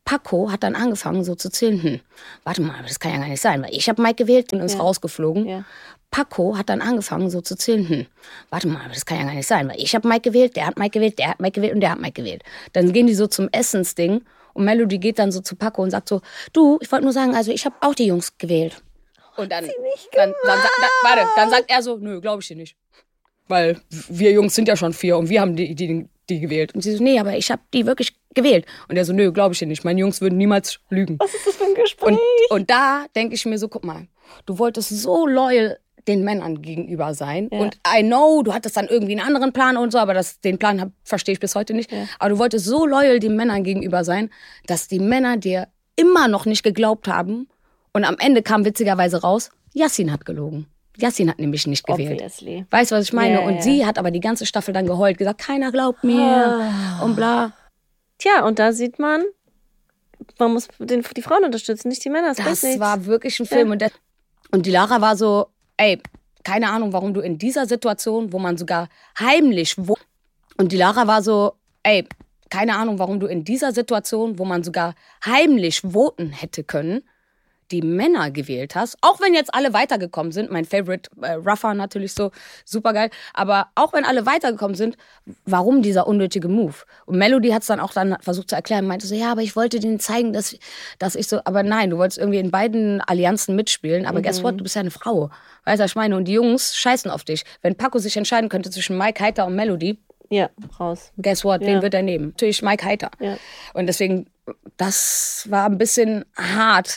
Paco hat dann angefangen so zu zählen, warte mal, das kann ja gar nicht sein, weil ich habe Mike gewählt und ist rausgeflogen. Ja. Paco hat dann angefangen so zu zählen, warte mal, das kann ja gar nicht sein, weil ich habe Mike gewählt, der hat Mike gewählt, der hat Mike gewählt und der hat Mike gewählt. Dann gehen die so zum Essensding und Melody geht dann so zu Paco und sagt so, du, ich wollte nur sagen, also ich habe auch die Jungs gewählt. Und dann sagt er so, nö, glaube ich dir nicht. Weil wir Jungs sind ja schon 4 und wir haben die gewählt. Und sie so, nee, aber ich habe die wirklich gewählt. Und er so, nö, glaube ich dir nicht. Meine Jungs würden niemals lügen. Was ist das für ein Gespräch? Und da denke ich mir so, guck mal, du wolltest so loyal den Männern gegenüber sein. Ja. Und I know, du hattest dann irgendwie einen anderen Plan und so, aber den Plan verstehe ich bis heute nicht. Ja. Aber du wolltest so loyal den Männern gegenüber sein, dass die Männer dir immer noch nicht geglaubt haben. Und am Ende kam witzigerweise raus, Yassin hat gelogen. Yassin hat nämlich nicht gewählt. Obviously. Weißt du, was ich meine? Und sie hat aber die ganze Staffel dann geheult, gesagt, keiner glaubt mir und bla. Tja, und da sieht man muss die Frauen unterstützen, nicht die Männer. Das war wirklich ein Film. Ja. Und die Lara war so, ey, keine Ahnung, warum du in dieser Situation, wo man sogar heimlich wohnt. Und die Lara war so, ey, keine Ahnung, warum du in dieser Situation, wo man sogar heimlich voten hätte können, die Männer gewählt hast, auch wenn jetzt alle weitergekommen sind, mein Favorite, Rafa natürlich so, super geil, aber auch wenn alle weitergekommen sind, warum dieser unnötige Move? Und Melody hat es dann auch versucht zu erklären, meinte so, ja, aber ich wollte denen zeigen, dass ich so, aber nein, du wolltest irgendwie in beiden Allianzen mitspielen, aber guess what, du bist ja eine Frau, weißt du, was ich meine? Und die Jungs scheißen auf dich. Wenn Paco sich entscheiden könnte zwischen Mike Heiter und Melody, ja, raus. Guess what, wen wird er nehmen? Natürlich Mike Heiter. Ja. Und deswegen, das war ein bisschen hart.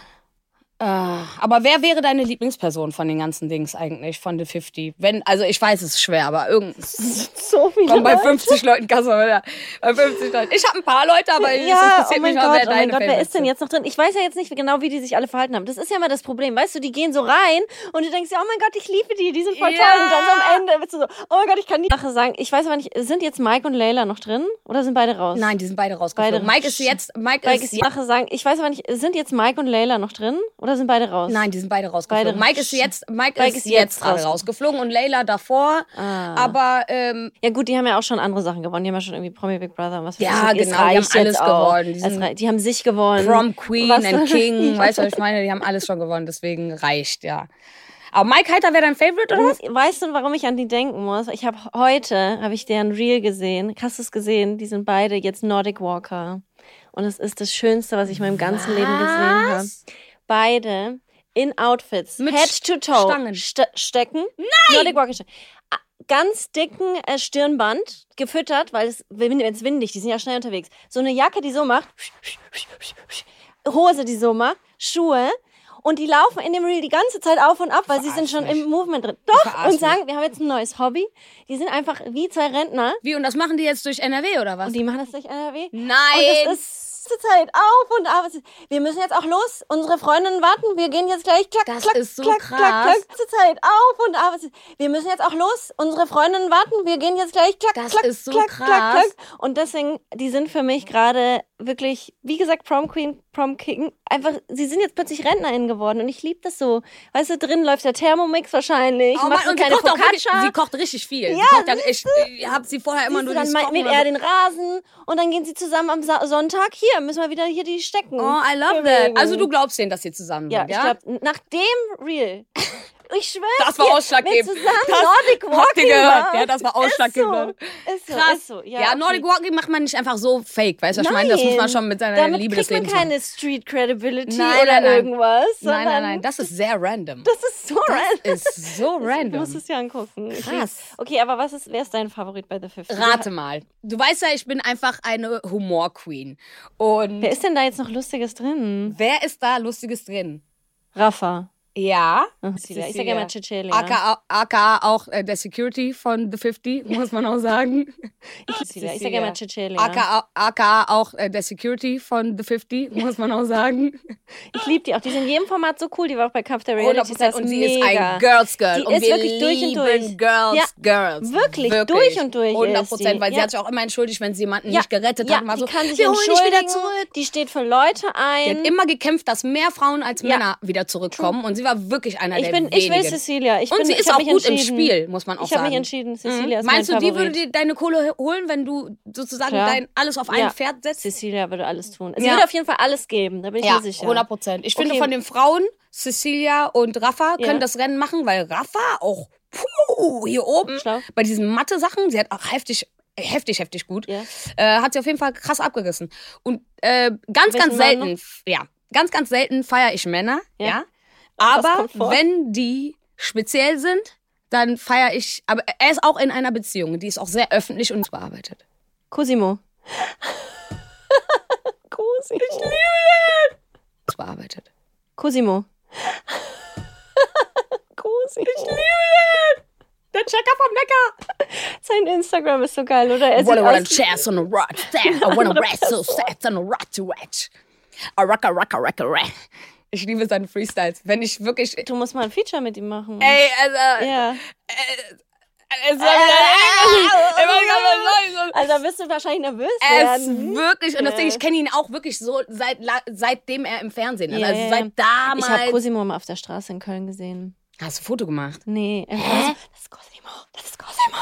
Aber wer wäre deine Lieblingsperson von den ganzen Dings eigentlich, von The 50? Also ich weiß, es ist schwer, aber so viele Leute. Bei 50 Leuten kannst du wieder. Bei 50 Leuten. Ich habe ein paar Leute, aber es interessiert mich mal, wer deine Favorite wer ist denn jetzt noch drin? Ich weiß ja jetzt nicht genau, wie die sich alle verhalten haben. Das ist ja immer das Problem. Weißt du, die gehen so rein und du denkst ja, oh mein Gott, ich liebe die sind voll toll. Und dann so am Ende bist du so, oh mein Gott, ich kann die Sache sagen. Ich weiß aber nicht, sind jetzt Mike und Layla noch drin? Oder sind beide raus? Nein, die sind beide rausgeflogen. Mike ist jetzt... Sache sagen. Ich weiß aber nicht, sind jetzt Mike und Layla noch drin? Oder sind beide raus? Nein, die sind beide rausgeflogen. Mike ist jetzt gerade rausgeflogen und Layla davor. Aber ja gut, die haben ja auch schon andere Sachen gewonnen. Die haben ja schon irgendwie Promi Big Brother und was. Ja, genau. Die haben alles gewonnen. Die haben sich gewonnen. Prom Queen and King. Weißt du, was ich meine? Die haben alles schon gewonnen. Deswegen reicht, ja. Aber Mike Heiter wäre dein Favorite, oder was? Weißt du, warum ich an die denken muss? Heute habe ich deren Reel gesehen. Hast du es gesehen? Die sind beide jetzt Nordic Walker. Und es ist das Schönste, was ich in meinem ganzen Leben gesehen habe. Beide in Outfits, mit Head to Toe, Stangen. Stecken. Nein! Nordic Walker. Ganz dicken Stirnband, gefüttert, weil wenn es windig, die sind ja schnell unterwegs. So eine Jacke, die so macht, Hose, die so macht, Schuhe. Und die laufen in dem Reel die ganze Zeit auf und ab, weil sie sind schon im Movement drin. Doch, und sagen, wir haben jetzt ein neues Hobby. Die sind einfach wie 2 Rentner. Wie, und das machen die jetzt durch NRW, oder was? Und die machen das durch NRW. Nein! Und das ist Zeit auf und ab. Wir müssen jetzt auch los. Unsere Freundinnen warten. Wir gehen jetzt gleich. Klack, das klack, ist so klack, krass. Klack, klack. Zeit auf und ab. Wir müssen jetzt auch los. Unsere Freundinnen warten. Wir gehen jetzt gleich. Klack, das klack, ist so klack, krass. Klack, klack. Und deswegen, die sind für mich gerade wirklich, wie gesagt, Prom Queen, Prom King. Einfach, sie sind jetzt plötzlich RentnerInnen geworden und ich liebe das so. Weißt du, drin läuft der Thermomix wahrscheinlich. Oh Mann, und sie kocht richtig viel. Ja, ich habe sie vorher immer nur dann mäht er den Rasen und dann gehen sie zusammen am Sonntag. Hier, müssen wir wieder hier die stecken. Oh, I love that. Also du glaubst denen, dass sie zusammen sind, ja? Ja, ich glaube, nach dem Reel... Ich schwöre, das war ausschlaggebend. Zusammen Nordic Walking gehört. Ja, das war ausschlaggebend. Ist so. Krass. Ist so. Ja, Nordic Walking macht man nicht einfach so fake, weißt du, was ich meine? Das muss man schon mit seiner Liebe des Lebens machen. Damit kriegt man keine Street Credibility oder irgendwas. Nein, das ist sehr random. Das ist so random. Das ist so random. Du musst es ja angucken. Krass. Okay, aber wer ist dein Favorit bei The 50? Rate mal. Du weißt ja, ich bin einfach eine Humor-Queen. Und wer ist denn da jetzt noch Lustiges drin? Wer ist da Lustiges drin? Rafa. Ja. Ich sage ja mal Cecilia. AKA auch der Security von The 50, muss man auch sagen. Ich sage ja mal Cecilia. AKA auch der Security von The 50, muss man auch sagen. Ich liebe die auch. Die sind in jedem Format so cool. Die war auch bei Kampf der Reality. Und sie ist ein Girls Girl. Die und ist wir wirklich durch und durch. Girls. Wirklich, durch und durch 100%, weil sie hat sich auch immer entschuldigt, wenn sie jemanden nicht gerettet hat. Ja, so, die kann sich wir holen dich wieder entschuldigen. zurück. Die steht für Leute ein. Die hat immer gekämpft, dass mehr Frauen als Männer wieder zurückkommen. Und sie war war wirklich einer der wenigen. Ich will Cecilia. Und sie ist auch gut im Spiel, muss man auch sagen. Ich habe mich entschieden, Cecilia ist Meinst mein du, die Favorit. würde dir deine Kohle holen, wenn du sozusagen alles auf ein Pferd setzt? Cecilia würde alles tun. Es würde auf jeden Fall alles geben, da bin ich mir sicher. 100%. Ich finde, von den Frauen, Cecilia und Rafa können das Rennen machen, weil Rafa auch hier oben bei diesen Mathe-Sachen, sie hat auch heftig gut, hat sie auf jeden Fall krass abgerissen. Und ganz selten feiere ich Männer, aber wenn die speziell sind, dann feiere ich, aber er ist auch in einer Beziehung, die ist auch sehr öffentlich und bearbeitet. Cosimo. Ich liebe den! Bearbeitet. Cosimo. Ich liebe den! Der Checker vom Neckar! Sein Instagram ist so geil, oder? Er wanna chance on a rock, I wanna wrestle, set on a rock to watch. A rock. Ich liebe seine Freestyles. Wenn ich wirklich... Du musst mal ein Feature mit ihm machen. Ey, also... Ja. Also wirst du wahrscheinlich nervös werden. Wirklich, und das Ding, ich kenne ihn auch wirklich so, seitdem er im Fernsehen ist. Also seit damals. Ich habe Cosimo mal auf der Straße in Köln gesehen. Hast du ein Foto gemacht? Nee. Das ist Cosimo.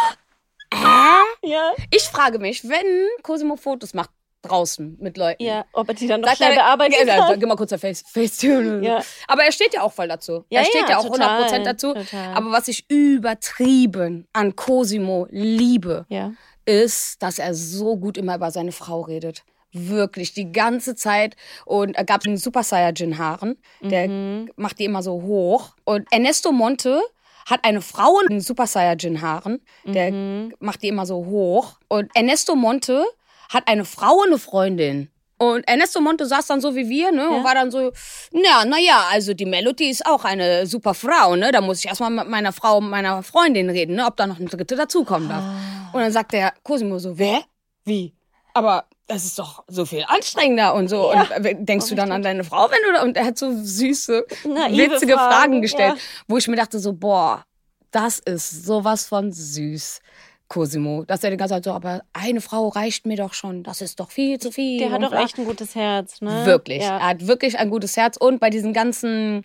Ja. Ich frage mich, wenn Cosimo Fotos macht draußen mit Leuten. Ja, ob er die dann noch schnell bearbeitet kann. Geh mal kurz auf Facetune. Ja. Aber er steht ja auch voll dazu. Er steht ja auch total, 100% dazu. Total. Aber was ich übertrieben an Cosimo liebe, ist, dass er so gut immer über seine Frau redet. Wirklich, die ganze Zeit. Und er gab einen Super Saiyajin-Haaren. Der macht die immer so hoch. Und Ernesto Monte hat eine Frau in Super Saiyajin-Haaren. Der macht die immer so hoch. Und Ernesto Monte hat eine Frau und eine Freundin. Und Ernesto Monte saß dann so wie wir, ne, und war dann so, naja, also die Melody ist auch eine super Frau, ne, da muss ich erstmal mit meiner Frau und meiner Freundin reden, ne, ob da noch eine dritte dazukommen darf. Und dann sagt der Cosimo so, wer? Wie? Aber das ist doch so viel anstrengender und so. Ja. Und denkst du dann an deine Frau, wenn du da, und er hat so süße, witzige Fragen gestellt, wo ich mir dachte so, boah, das ist sowas von süß. Cosimo, dass er die ganze Zeit so, aber eine Frau reicht mir doch schon, das ist doch viel zu viel. Der hat doch echt ein gutes Herz, ne? Wirklich, er hat wirklich ein gutes Herz und bei diesen ganzen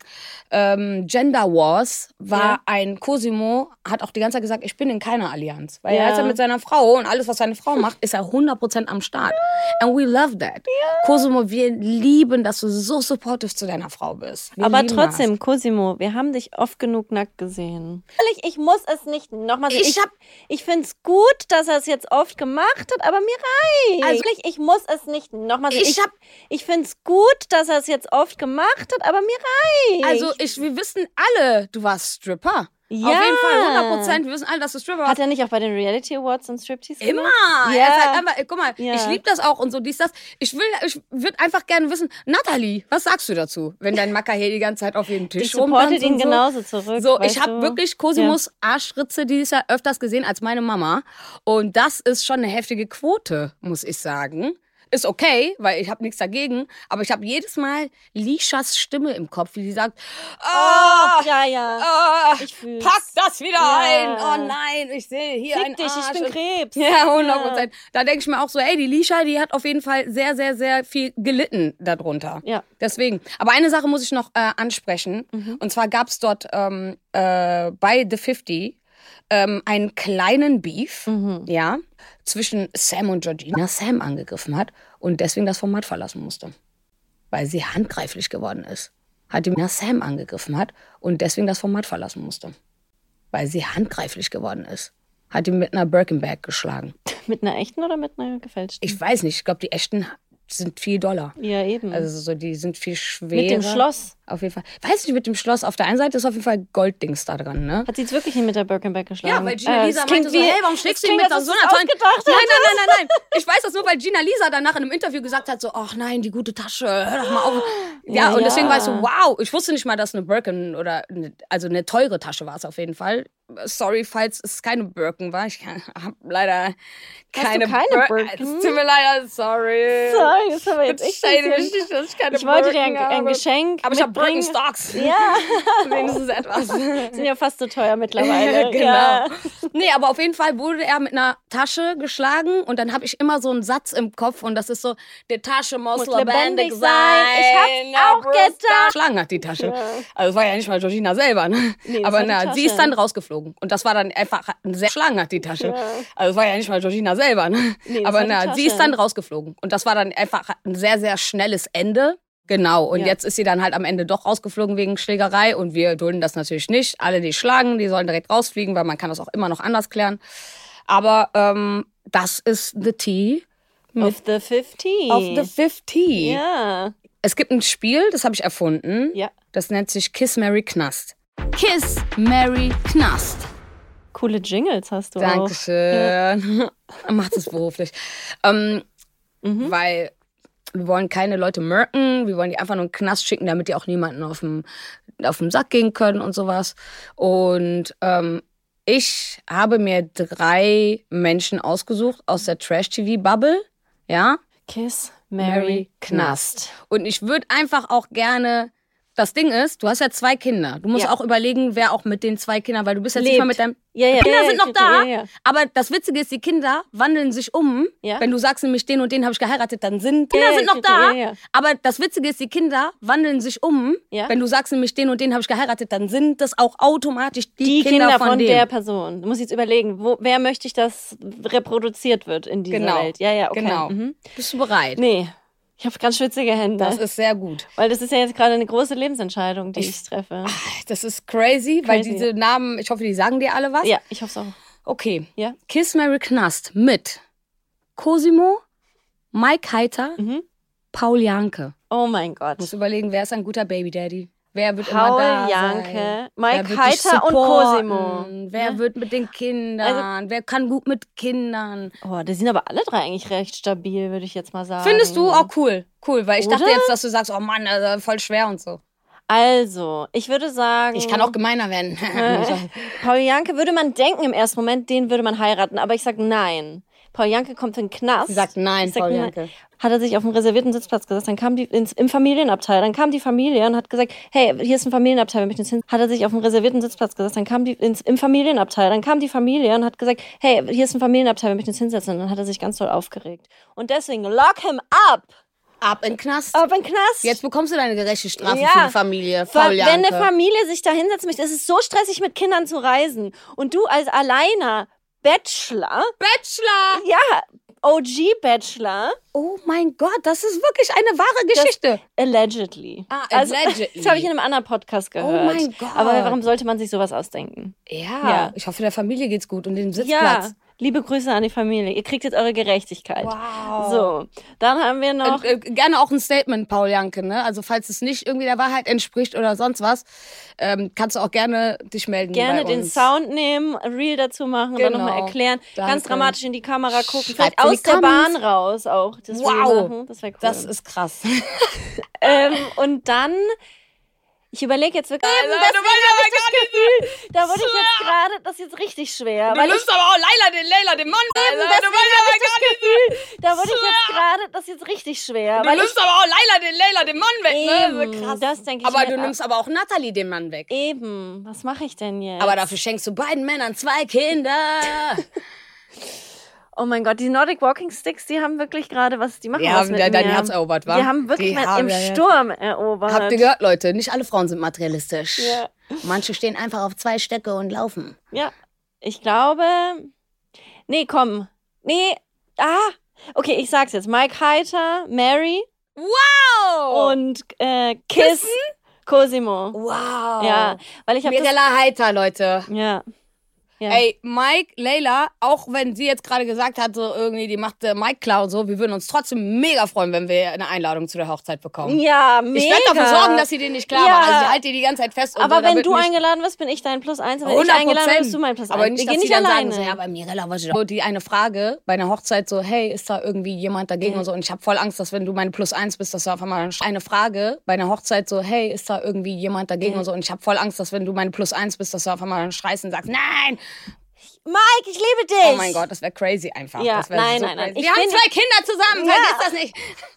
Gender Wars war ein Cosimo, hat auch die ganze Zeit gesagt, ich bin in keiner Allianz, weil er ist ja mit seiner Frau und alles, was seine Frau macht, ist er 100% am Start. And we love that. Cosimo, wir lieben, dass du so supportive zu deiner Frau bist. Aber trotzdem, Cosimo, wir haben dich oft genug nackt gesehen. Ich muss es nicht nochmal sehen. Ich finde es gut, dass er es jetzt oft gemacht hat, aber mir reicht. Also ich muss es nicht nochmal sehen. Ich finde es gut, dass er es jetzt oft gemacht hat, aber mir reicht. Also wir wissen alle, du warst Stripper. Ja. Auf jeden Fall, 100%. Wir wissen alle, dass du Stripper warst. Hat er nicht auch bei den Reality Awards und Striptease gemacht? Immer. Ja. Er ist halt einfach, guck mal, ich liebe das auch und so dies, das. Ich würde einfach gerne wissen, Nathalie, was sagst du dazu, wenn dein Macker hier die ganze Zeit auf jedem Tisch rumtanzt? Ich supporte ihn genauso zurück. So, ich habe wirklich Cosimos Arschritze dieses Jahr öfters gesehen als meine Mama. Und das ist schon eine heftige Quote, muss ich sagen. Ist okay, weil ich habe nichts dagegen, aber ich habe jedes Mal Lishas Stimme im Kopf, wie sie sagt, ich fühl's. Pack das wieder ein. Oh nein, ich sehe hier einen Arsch. Ich bin Krebs. Ja, 100%. Da denke ich mir auch so, ey, die Lisha, die hat auf jeden Fall sehr, sehr, sehr viel gelitten darunter. Ja. Deswegen. Aber eine Sache muss ich noch ansprechen. Und zwar gab es dort bei The 50 einen kleinen Beef, zwischen Sam und Georgina. Sam angegriffen hat und deswegen das Format verlassen musste. Weil sie handgreiflich geworden ist. Sam angegriffen hat und deswegen das Format verlassen musste. Weil sie handgreiflich geworden ist. Hat ihn mit einer Birkenbag geschlagen. Mit einer echten oder mit einer gefälschten? Ich weiß nicht. Ich glaube, die echten sind viel doller. Ja, eben. Also so, die sind viel schwerer. Mit dem Schloss? Auf jeden Fall. Weiß nicht, mit dem Schloss. Auf der einen Seite ist auf jeden Fall Golddings da dran, ne? Hat sie jetzt wirklich nicht mit der Birkenbag geschlagen? Ja, weil Gina Lisa meinte so, hey, warum schlägst du ihn mit so einer tollen... Nein. Ich weiß das nur, weil Gina Lisa danach in einem Interview gesagt hat, so, ach nein, die gute Tasche, hör doch mal auf. Ja, und deswegen war ich so, wow. Ich wusste nicht mal, dass eine Birken oder, also eine teure Tasche war es auf jeden Fall. Sorry, falls es keine Birken war. Ich habe leider keine Birken. Es tut mir leid, sorry. Das ist aber jetzt echt ich wollte dir ein Geschenk Birkenstocks. Ja. Wenigstens etwas. Sind ja fast so teuer mittlerweile. Genau. Ja. Nee, aber auf jeden Fall wurde er mit einer Tasche geschlagen und dann habe ich immer so einen Satz im Kopf und das ist so, die Tasche muss lebendig sein. Ich hab's auch gedacht. Geschlagen hat die Tasche. Also es war ja nicht mal Georgina selber, ne? Nee, aber das war die sie ist Tasche. dann rausgeflogen und das war dann einfach ein sehr geschlagen hat die Tasche. Also es war ja nicht mal Georgina selber, ne? Nee, das aber war die sie ist Tasche. dann rausgeflogen und das war dann einfach ein sehr, sehr schnelles Ende. Genau, und jetzt ist sie dann halt am Ende doch rausgeflogen wegen Schlägerei und wir dulden das natürlich nicht. Alle, die schlagen, die sollen direkt rausfliegen, weil man kann das auch immer noch anders klären. Aber das ist the tea. Of the 50. Of the 50. Ja. Es gibt ein Spiel, das habe ich erfunden. Ja. Das nennt sich Kiss, Marry, Knast. Kiss, Marry, Knast. Coole Jingles hast du auch. Dankeschön. Macht es beruflich. Weil wir wollen keine Leute murken, wir wollen die einfach nur in den Knast schicken, damit die auch niemanden auf den Sack gehen können und sowas. Und ich habe mir 3 Menschen ausgesucht aus der Trash-TV-Bubble, ja? Kiss, Marry, Knast. Und ich würde einfach auch gerne, das Ding ist, du hast ja 2 Kinder. Du musst Ja. auch überlegen, wer auch mit den 2 Kindern, weil du bist jetzt nicht Lebt. mal mit deinem... Ja. Kinder sind noch da, Ja. aber das Witzige ist, die Kinder wandeln sich um. Ja. Wenn du sagst nämlich, den und den habe ich geheiratet, dann sind... Kinder sind noch da, Ja. aber das Witzige ist, die Kinder wandeln sich um. Ja. Wenn du sagst nämlich, den und den habe ich geheiratet, dann sind das auch automatisch die Kinder von dem. der Person. Du musst jetzt überlegen, wer möchte ich, dass reproduziert wird in dieser Genau. Welt. Ja, okay. Genau. Mhm. Bist du bereit? Nee, ich habe ganz schwitzige Hände. Das ist sehr gut. Weil das ist ja jetzt gerade eine große Lebensentscheidung, die ich treffe. Das ist crazy, weil Crazy. diese Namen, ich hoffe, die sagen dir alle was. Ja, ich hoffe es auch. Okay. Ja. Kiss, Marry, Knast mit Cosimo, Mike Heiter, Paul Janke. Oh mein Gott. Du musst überlegen, wer ist ein guter Baby Daddy? Wer wird immer Paul da Janke, sein? Mike Wer wird dich Heiter und supporten? Cosimo. Wer wird mit den Kindern? Wer kann gut mit Kindern? Oh, die sind aber alle 3 eigentlich recht stabil, würde ich jetzt mal sagen. Findest du? Oh, cool. Cool, weil ich dachte Oder? jetzt, dass du sagst, oh Mann, voll schwer und so. Also, ich würde sagen... Ich kann auch gemeiner werden. Paul Janke würde man denken im ersten Moment, den würde man heiraten. Aber ich sag nein. Paul Janke kommt in den Knast. Sie sagt nein, Ich sag Paul nein. Janke. Hat er sich auf einen reservierten Sitzplatz gesetzt. Dann kam die im Familienabteil. Dann kam die Familie und hat gesagt, hey, hier ist ein Familienabteil, wir möchten uns hin. Hat er sich auf einen reservierten Sitzplatz gesetzt. Dann kam die im Familienabteil. Dann kam die Familie und hat gesagt, hey, hier ist ein Familienabteil, wir möchten uns hinsetzen. Und dann hat er sich ganz doll aufgeregt. Und deswegen lock him up. Ab in den Knast. Ab in den Knast. Jetzt bekommst du deine gerechte Strafe Ja. für die Familie, Paul Janke. Wenn eine Familie sich da hinsetzen möchte, es ist so stressig, mit Kindern zu reisen. Und du als alleiner Bachelor, Bachelor! ja, OG-Bachelor, Oh mein Gott, das ist wirklich eine wahre Geschichte. allegedly. Ah, Also, allegedly. das habe ich in einem anderen Podcast gehört. Oh mein Gott. Aber warum sollte man sich sowas ausdenken? Ja, ich hoffe, der Familie geht's gut und dem Ja, Sitzplatz. liebe Grüße an die Familie. Ihr kriegt jetzt eure Gerechtigkeit. Wow. So, dann haben wir noch... Gerne auch ein Statement, Paul Janke, ne? Also falls es nicht irgendwie der Wahrheit entspricht oder sonst was, kannst du auch gerne dich melden Gerne bei den uns. Sound nehmen, Reel dazu machen und dann Genau. nochmal erklären. Danke. Ganz dramatisch in die Kamera gucken. Schreibt Vielleicht in die aus der Comments. Bahn raus auch. Das Reel Wow, machen. Das wäre cool. das ist krass. Und dann, ich überlege jetzt wirklich, Alter, deswegen du weißt hab aber ich das gar nicht, Gefühl, da wurde ich jetzt gerade, das ist jetzt richtig schwer. Du weil nimmst aber auch Leila, den Mann. Alter, du deswegen weißt hab aber ich das gar nicht. Gefühl, da wurde ich jetzt gerade, das ist jetzt richtig schwer. Du weil nimmst aber auch Leila, den Mann weg, ne? Eben, So krass. das denke ich Aber mir du auch. nimmst aber auch Natalie den Mann weg. Eben, was mache ich denn jetzt? Aber dafür schenkst du beiden Männern 2 Kinder. Oh mein Gott, die Nordic Walking Sticks, die haben wirklich gerade was, die machen Die was haben mit dein mir. Herz erobert, wa? Die haben wirklich Die mein, haben im dein- Sturm erobert. Habt ihr gehört, Leute? Nicht alle Frauen sind materialistisch. Ja. Manche stehen einfach auf 2 Stöcke und laufen. Ja, ich glaube. Nee, komm. Nee. Okay, ich sag's jetzt. Mike Heiter, Mary Wow! und Kiss Cosimo. Wow! Ja, weil ich habe das. Mirella Heiter, Leute. Ja. Ja. Ey, Mike, Leila, auch wenn sie jetzt gerade gesagt hat, so irgendwie, die macht Mike klar und so, wir würden uns trotzdem mega freuen, wenn wir eine Einladung zu der Hochzeit bekommen. Ja, mega. Ich werde dafür sorgen, dass sie dir nicht klar Ja. war. Also ich halte dir die ganze Zeit fest. Und Aber so, da wenn wird du nicht- eingeladen wirst, bin ich dein Plus 1. Wenn ich eingeladen bin, bist du mein Plus 1. Aber nicht, wir dass gehen sie nicht dann alleine. sagen, so, ja, bei Mirella, was ist so die eine Frage bei einer Hochzeit so, hey, ist da irgendwie jemand dagegen und so. Und ich habe voll Angst, dass wenn du meine Plus 1 bist, dass du auf einmal eine Frage bei einer Hochzeit so, hey, ist da irgendwie jemand dagegen und so. Und ich habe voll Angst, dass wenn du meine Plus 1 bist, dass du auf einmal dann schreist und sagst, nein! Mike, ich liebe dich. Oh mein Gott, das wäre crazy einfach. Ja, Das wär nein, so nein, nein. crazy. Ich Wir haben bin- 2 Kinder zusammen, Ja. vergiss das nicht.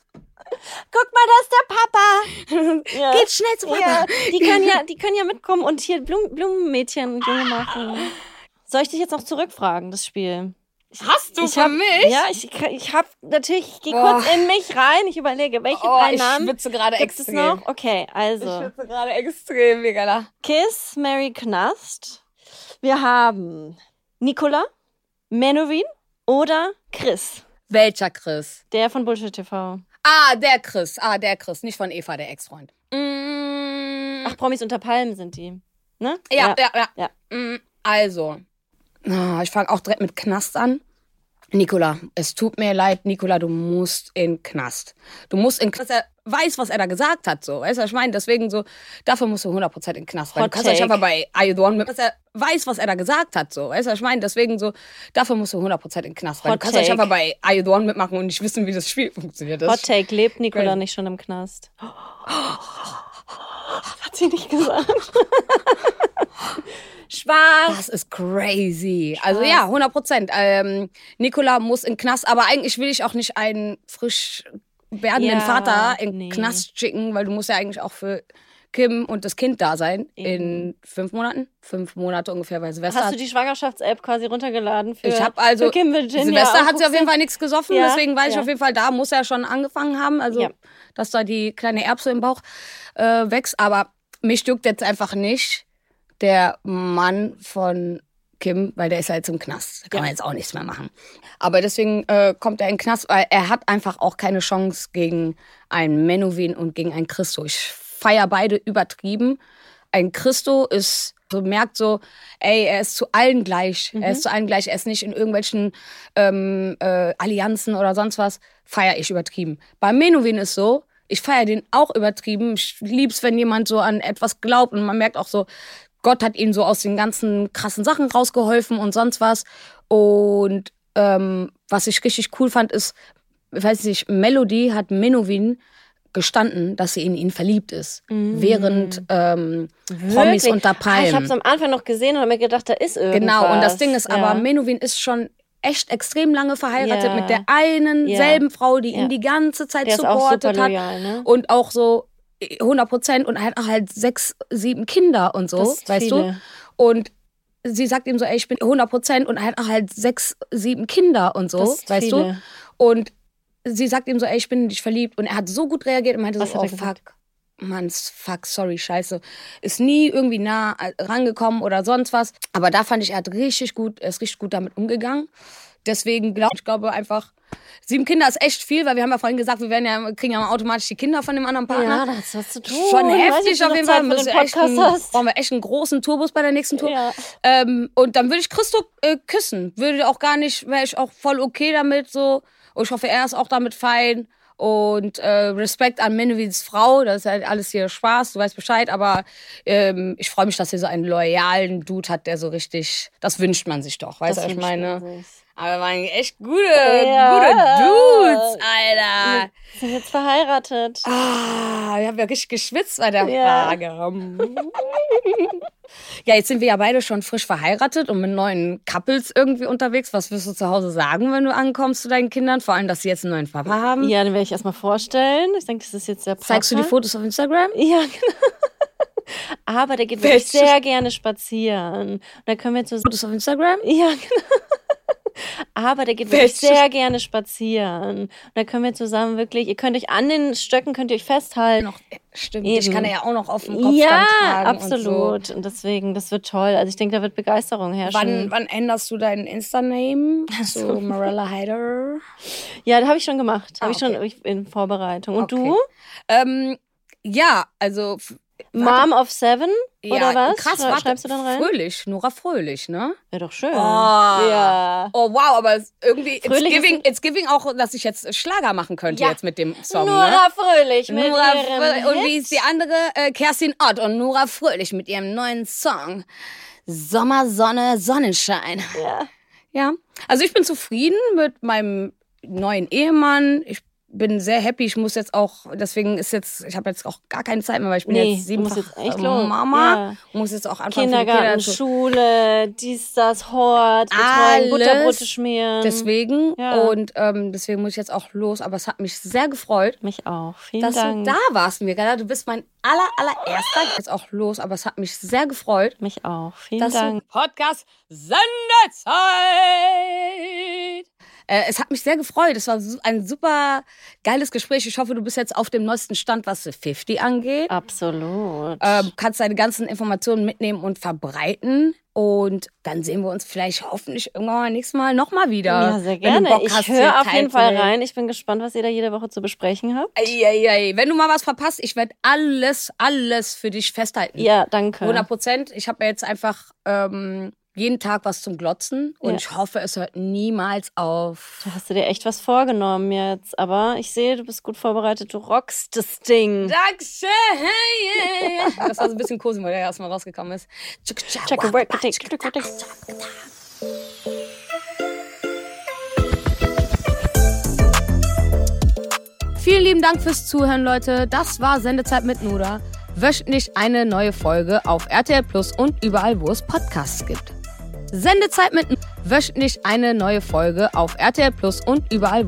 Guck mal, da ist der Papa. Ja. Geht schnell zu Papa. Ja, die können ja mitkommen und hier Blumenmädchen und Junge machen. Soll ich dich jetzt noch zurückfragen, das Spiel? Hast du für mich? Ja, ich hab natürlich, ich gehe kurz in mich rein, ich überlege, welche drei Namen ich schwitze gerade gibt es extrem. noch? Okay, also. Ich schwitze gerade extrem, Megala. Kiss, Mary, Knast. Wir haben Nicola, Menowin oder Chris. Welcher Chris? Der von Bullshit TV. Der Chris. Nicht von Eva, der Ex-Freund. Ach, Promis unter Palmen sind die. Ne? Ja. Ja. Also, ich fange auch direkt mit Knast an. Nicola, es tut mir leid, Nicola, du musst in Knast. Du musst in Knast. Er weiß, was er da gesagt hat, so. Weißt du, was ich meine? Deswegen so, dafür musst du 100% in Knast. Weil du kannst nicht einfach bei Are You the One mit. Er weiß, was er da gesagt hat, so. Weißt du, was ich meine? Deswegen so, dafür musst du 100% in Knast. Weil du kannst nicht einfach bei Are You the One mitmachen und nicht wissen, wie das Spiel funktioniert. Hot Take, lebt Nicola nicht schon im Knast? Hat sie nicht gesagt. Spaß. Das ist crazy. Also ja, 100%. Nicola muss in Knast, aber eigentlich will ich auch nicht einen frisch werdenden Vater in Knast schicken, weil du musst ja eigentlich auch für Kim und das Kind da sein in 5 Monaten. 5 Monate ungefähr, weil Silvester. Hast du die Schwangerschafts-App quasi runtergeladen für, ich habe also für Kim Virginia? Silvester hat sie auf jeden Fall nichts gesoffen, Ja, deswegen weiß ich ja. auf jeden Fall, da muss er schon angefangen haben, also dass da die kleine Erbse im Bauch wächst. Aber mich juckt jetzt einfach nicht der Mann von Kim, weil der ist ja jetzt im Knast. Da kann man jetzt auch nichts mehr machen. Aber deswegen kommt er in den Knast, weil er hat einfach auch keine Chance gegen einen Menowin und gegen einen Christo. Ich feiere beide übertrieben. Ein Christo ist, so merkt so, ey, er ist zu allen gleich. Er ist zu allen gleich. Er ist nicht in irgendwelchen Allianzen oder sonst was. Feiere ich übertrieben. Bei Menowin ist so, ich feiere den auch übertrieben. Ich lieb's, wenn jemand so an etwas glaubt und man merkt auch so, Gott hat ihn so aus den ganzen krassen Sachen rausgeholfen und sonst was. Und was ich richtig cool fand, ist, ich weiß nicht, Melody hat Menowin gestanden, dass sie in ihn verliebt ist. Während Promis unter Palmen. Ich habe es am Anfang noch gesehen und habe mir gedacht, da ist irgendwas. Genau, und das Ding ist aber, Menowin ist schon echt extrem lange verheiratet mit der einen selben Frau, die ihn die ganze Zeit supportet hat. Loyal, ne? Und auch so 100% und er hat auch halt 6, 7 Kinder und so, weißt du? Und sie sagt ihm so, ey, ich bin 100% und er hat auch halt 6, 7 Kinder und so, weißt du? Und sie sagt ihm so, ey, ich bin in dich verliebt. Und er hat so gut reagiert und meinte so, oh fuck, Mann, fuck, sorry, scheiße. Ist nie irgendwie nah rangekommen oder sonst was. Aber da fand ich, er ist richtig gut damit umgegangen. Deswegen ich glaube einfach, 7 Kinder ist echt viel, weil wir haben ja vorhin gesagt, kriegen ja automatisch die Kinder von dem anderen Partner. Ja, da hast du was zu tun. Schon heftig auf jeden Fall. Brauchen wir echt einen großen Tourbus bei der nächsten Tour. Ja. Und dann würde ich Christo küssen. Wäre ich auch voll okay damit so. Und ich hoffe, er ist auch damit fein. Und Respekt an Menowins Frau, das ist halt alles hier Spaß, du weißt Bescheid, aber ich freue mich, dass sie so einen loyalen Dude hat, der so richtig, das wünscht man sich doch, weißt du, was ich meine? Aber wir waren echt gute Dudes, Alter. Sind jetzt verheiratet. Ich habe ja richtig geschwitzt bei der Frage. Ja, jetzt sind wir ja beide schon frisch verheiratet und mit neuen Couples irgendwie unterwegs. Was wirst du zu Hause sagen, wenn du ankommst zu deinen Kindern? Vor allem, dass sie jetzt einen neuen Papa haben. Ja, den werde ich erstmal vorstellen. Ich denke, das ist jetzt der Papa. Zeigst du die Fotos auf Instagram? Ja, genau. Aber der geht wirklich sehr gerne spazieren. Und da können wir zusammen... Fotos auf Instagram? Ja, genau. Aber der geht wirklich sehr gerne spazieren. Und da können wir zusammen wirklich, ihr könnt euch an den Stöcken, könnt ihr euch festhalten. Stimmt, ich kann ja auch noch auf dem Kopfstand tragen. Absolut. Und so. Und deswegen, das wird toll. Also ich denke, da wird Begeisterung herrschen. Wann änderst du deinen Insta-Name zu Marella Hyder? Ja, das habe ich schon gemacht. Habe ich schon in Vorbereitung. Und du? Ja, also... Mom of 7 oder was? Krass, schreibst du dann rein? Fröhlich, Nora Fröhlich, ne? Ja, doch schön. Ja. Oh, wow, aber irgendwie, it's giving auch, dass ich jetzt Schlager machen könnte jetzt mit dem Song, Nora ne? Fröhlich mit Nora ihrem Fröhlich. Und wie Hit? ist die andere? Kerstin Ott und Nora Fröhlich mit ihrem neuen Song. Sommer, Sonne, Sonnenschein. Ja. Ja, also ich bin zufrieden mit meinem neuen Ehemann. Ich bin sehr happy. Ich muss jetzt auch, deswegen ich habe jetzt auch gar keine Zeit mehr, weil ich bin jetzt 7 musst jetzt echt los. Mama. Ja. Muss jetzt auch anfangen Kindergarten, Schule, dies, das, Hort, betreuen, Butterbrote schmieren. Deswegen. Und deswegen muss ich jetzt auch los. Aber es hat mich sehr gefreut. Mich auch. Vielen Dank. Dass du da warst, Mirgala. Du bist mein allererster. Jetzt auch los. Aber es hat mich sehr gefreut. Mich auch. Vielen Dank. Podcast Sendezeit. Es hat mich sehr gefreut. Es war ein super geiles Gespräch. Ich hoffe, du bist jetzt auf dem neuesten Stand, was 50 angeht. Absolut. Kannst deine ganzen Informationen mitnehmen und verbreiten. Und dann sehen wir uns vielleicht hoffentlich irgendwann mal nächstes Mal nochmal wieder. Ja, sehr gerne. Ich höre auf jeden Fall rein. Ich bin gespannt, was ihr da jede Woche zu besprechen habt. Wenn du mal was verpasst, ich werde alles für dich festhalten. Ja, danke. 100%. Ich habe jetzt einfach jeden Tag was zum Glotzen und ich hoffe, es hört niemals auf. Da hast du dir echt was vorgenommen jetzt, aber ich sehe, du bist gut vorbereitet, du rockst das Ding. Dankeschön. Das war so ein bisschen Cosimo, der erstmal rausgekommen ist. Vielen lieben Dank fürs Zuhören, Leute. Das war Sendezeit mit Nura. Wöchentlich eine neue Folge auf RTL Plus und überall, wo es Podcasts gibt. Sendezeit mit wöchentlich eine neue Folge auf RTL Plus und überall,